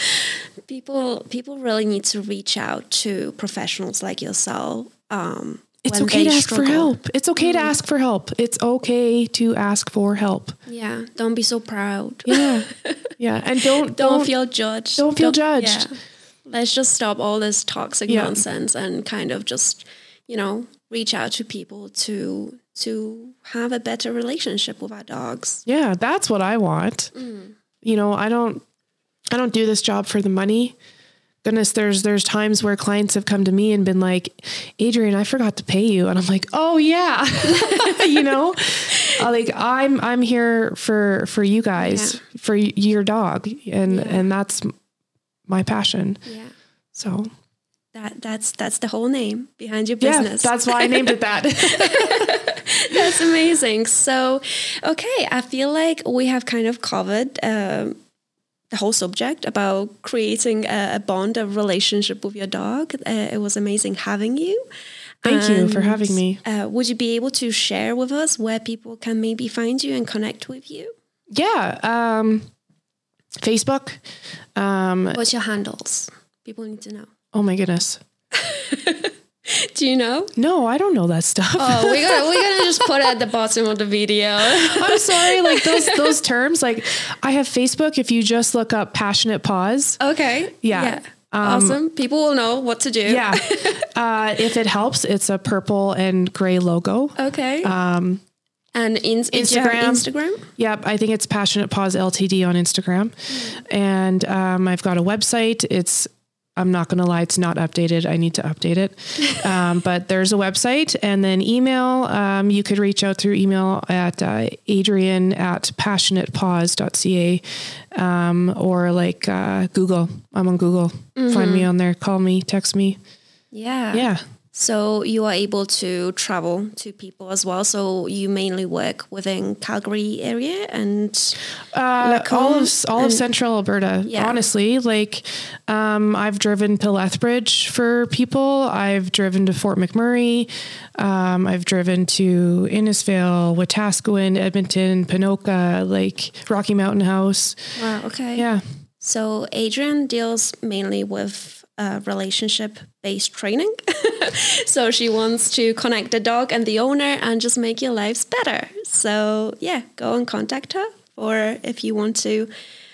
people people really need to reach out to professionals like yourself. Um, It's when okay they to ask for struggle. help. It's okay to ask for help. It's okay to ask for help. Yeah, don't be so proud. Yeah, yeah, and don't Don't, don't feel judged. don't feel judged. Yeah. Let's just stop all this toxic Yeah. nonsense and kind of just, you know, reach out to people to to have a better relationship with our dogs. Yeah, that's what I want. You know, I don't I don't do this job for the money. Goodness, there's there's times where clients have come to me and been like, Adrian, I forgot to pay you. And I'm like, oh yeah. you know, uh, like I'm I'm here for for you guys, Yeah. for y- your dog. And Yeah. and that's my passion. Yeah. So That that's that's the whole name behind your yeah, business. that's why I named it that. That's amazing. So, okay, I feel like we have kind of covered um, the whole subject about creating a, a bond, a relationship with your dog. Uh, it was amazing having you. Thank you for And, having me. Uh, would you be able to share with us where people can maybe find you and connect with you? Yeah. Um, Facebook. Um, What's your handles? People need to know. oh my goodness. Do you know? No, I don't know that stuff. Oh, we're gonna we're gonna just put it at the bottom of the video. I'm sorry. Like those, those terms, like I have Facebook. If you just look up Passionate Paws. Okay. Yeah. Um, awesome. People will know what to do. Yeah. Uh, if it helps, it's a purple and gray logo. Okay. Um, and in, Instagram. Instagram. Instagram. Yep. I think it's Passionate Paws L T D on Instagram. And, um, I've got a website. It's, I'm not going to lie, it's not updated. I need to update it. Um, but there's a website, and then email. Um, you could reach out through email at uh, Adrian at passionatepaws dot c a, um, or like uh, Google. I'm on Google. Mm-hmm. Find me on there. Call me. Text me. Yeah. Yeah. So you are able to travel to people as well. So you mainly work within Calgary area and Uh, Lacombe all of all of and- Central Alberta. Yeah. Honestly, like um, I've driven to Lethbridge for people. I've driven to Fort McMurray. Um, I've driven to Innisfail, Wetaskiwin, Edmonton, Pinoka, like Rocky Mountain House. wow, okay. Yeah. So Adrian deals mainly with uh, relationship-based training. So she wants to connect the dog and the owner and just make your lives better. So yeah, go and contact her, or if you want to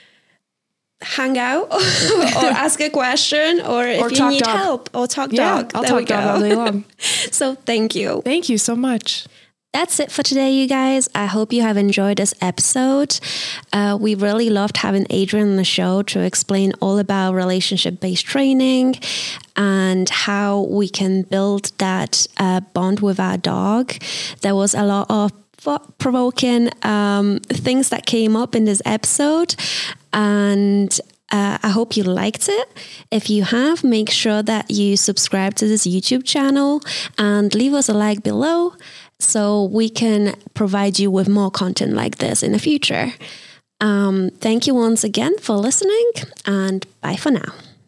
hang out or ask a question, or if Or you talk need dog. help, or talk Yeah. dog. I'll There we talk dog go. all day long. So thank you. Thank you so much. That's it for today, you guys. I hope you have enjoyed this episode. Uh, we really loved having Adrian on the show to explain all about relationship-based training and how we can build that uh, bond with our dog. There was a lot of thought-provoking um, things that came up in this episode, and Uh, I hope you liked it. If you have, make sure that you subscribe to this YouTube channel and leave us a like below so we can provide you with more content like this in the future. Um, thank you once again for listening, and bye for now.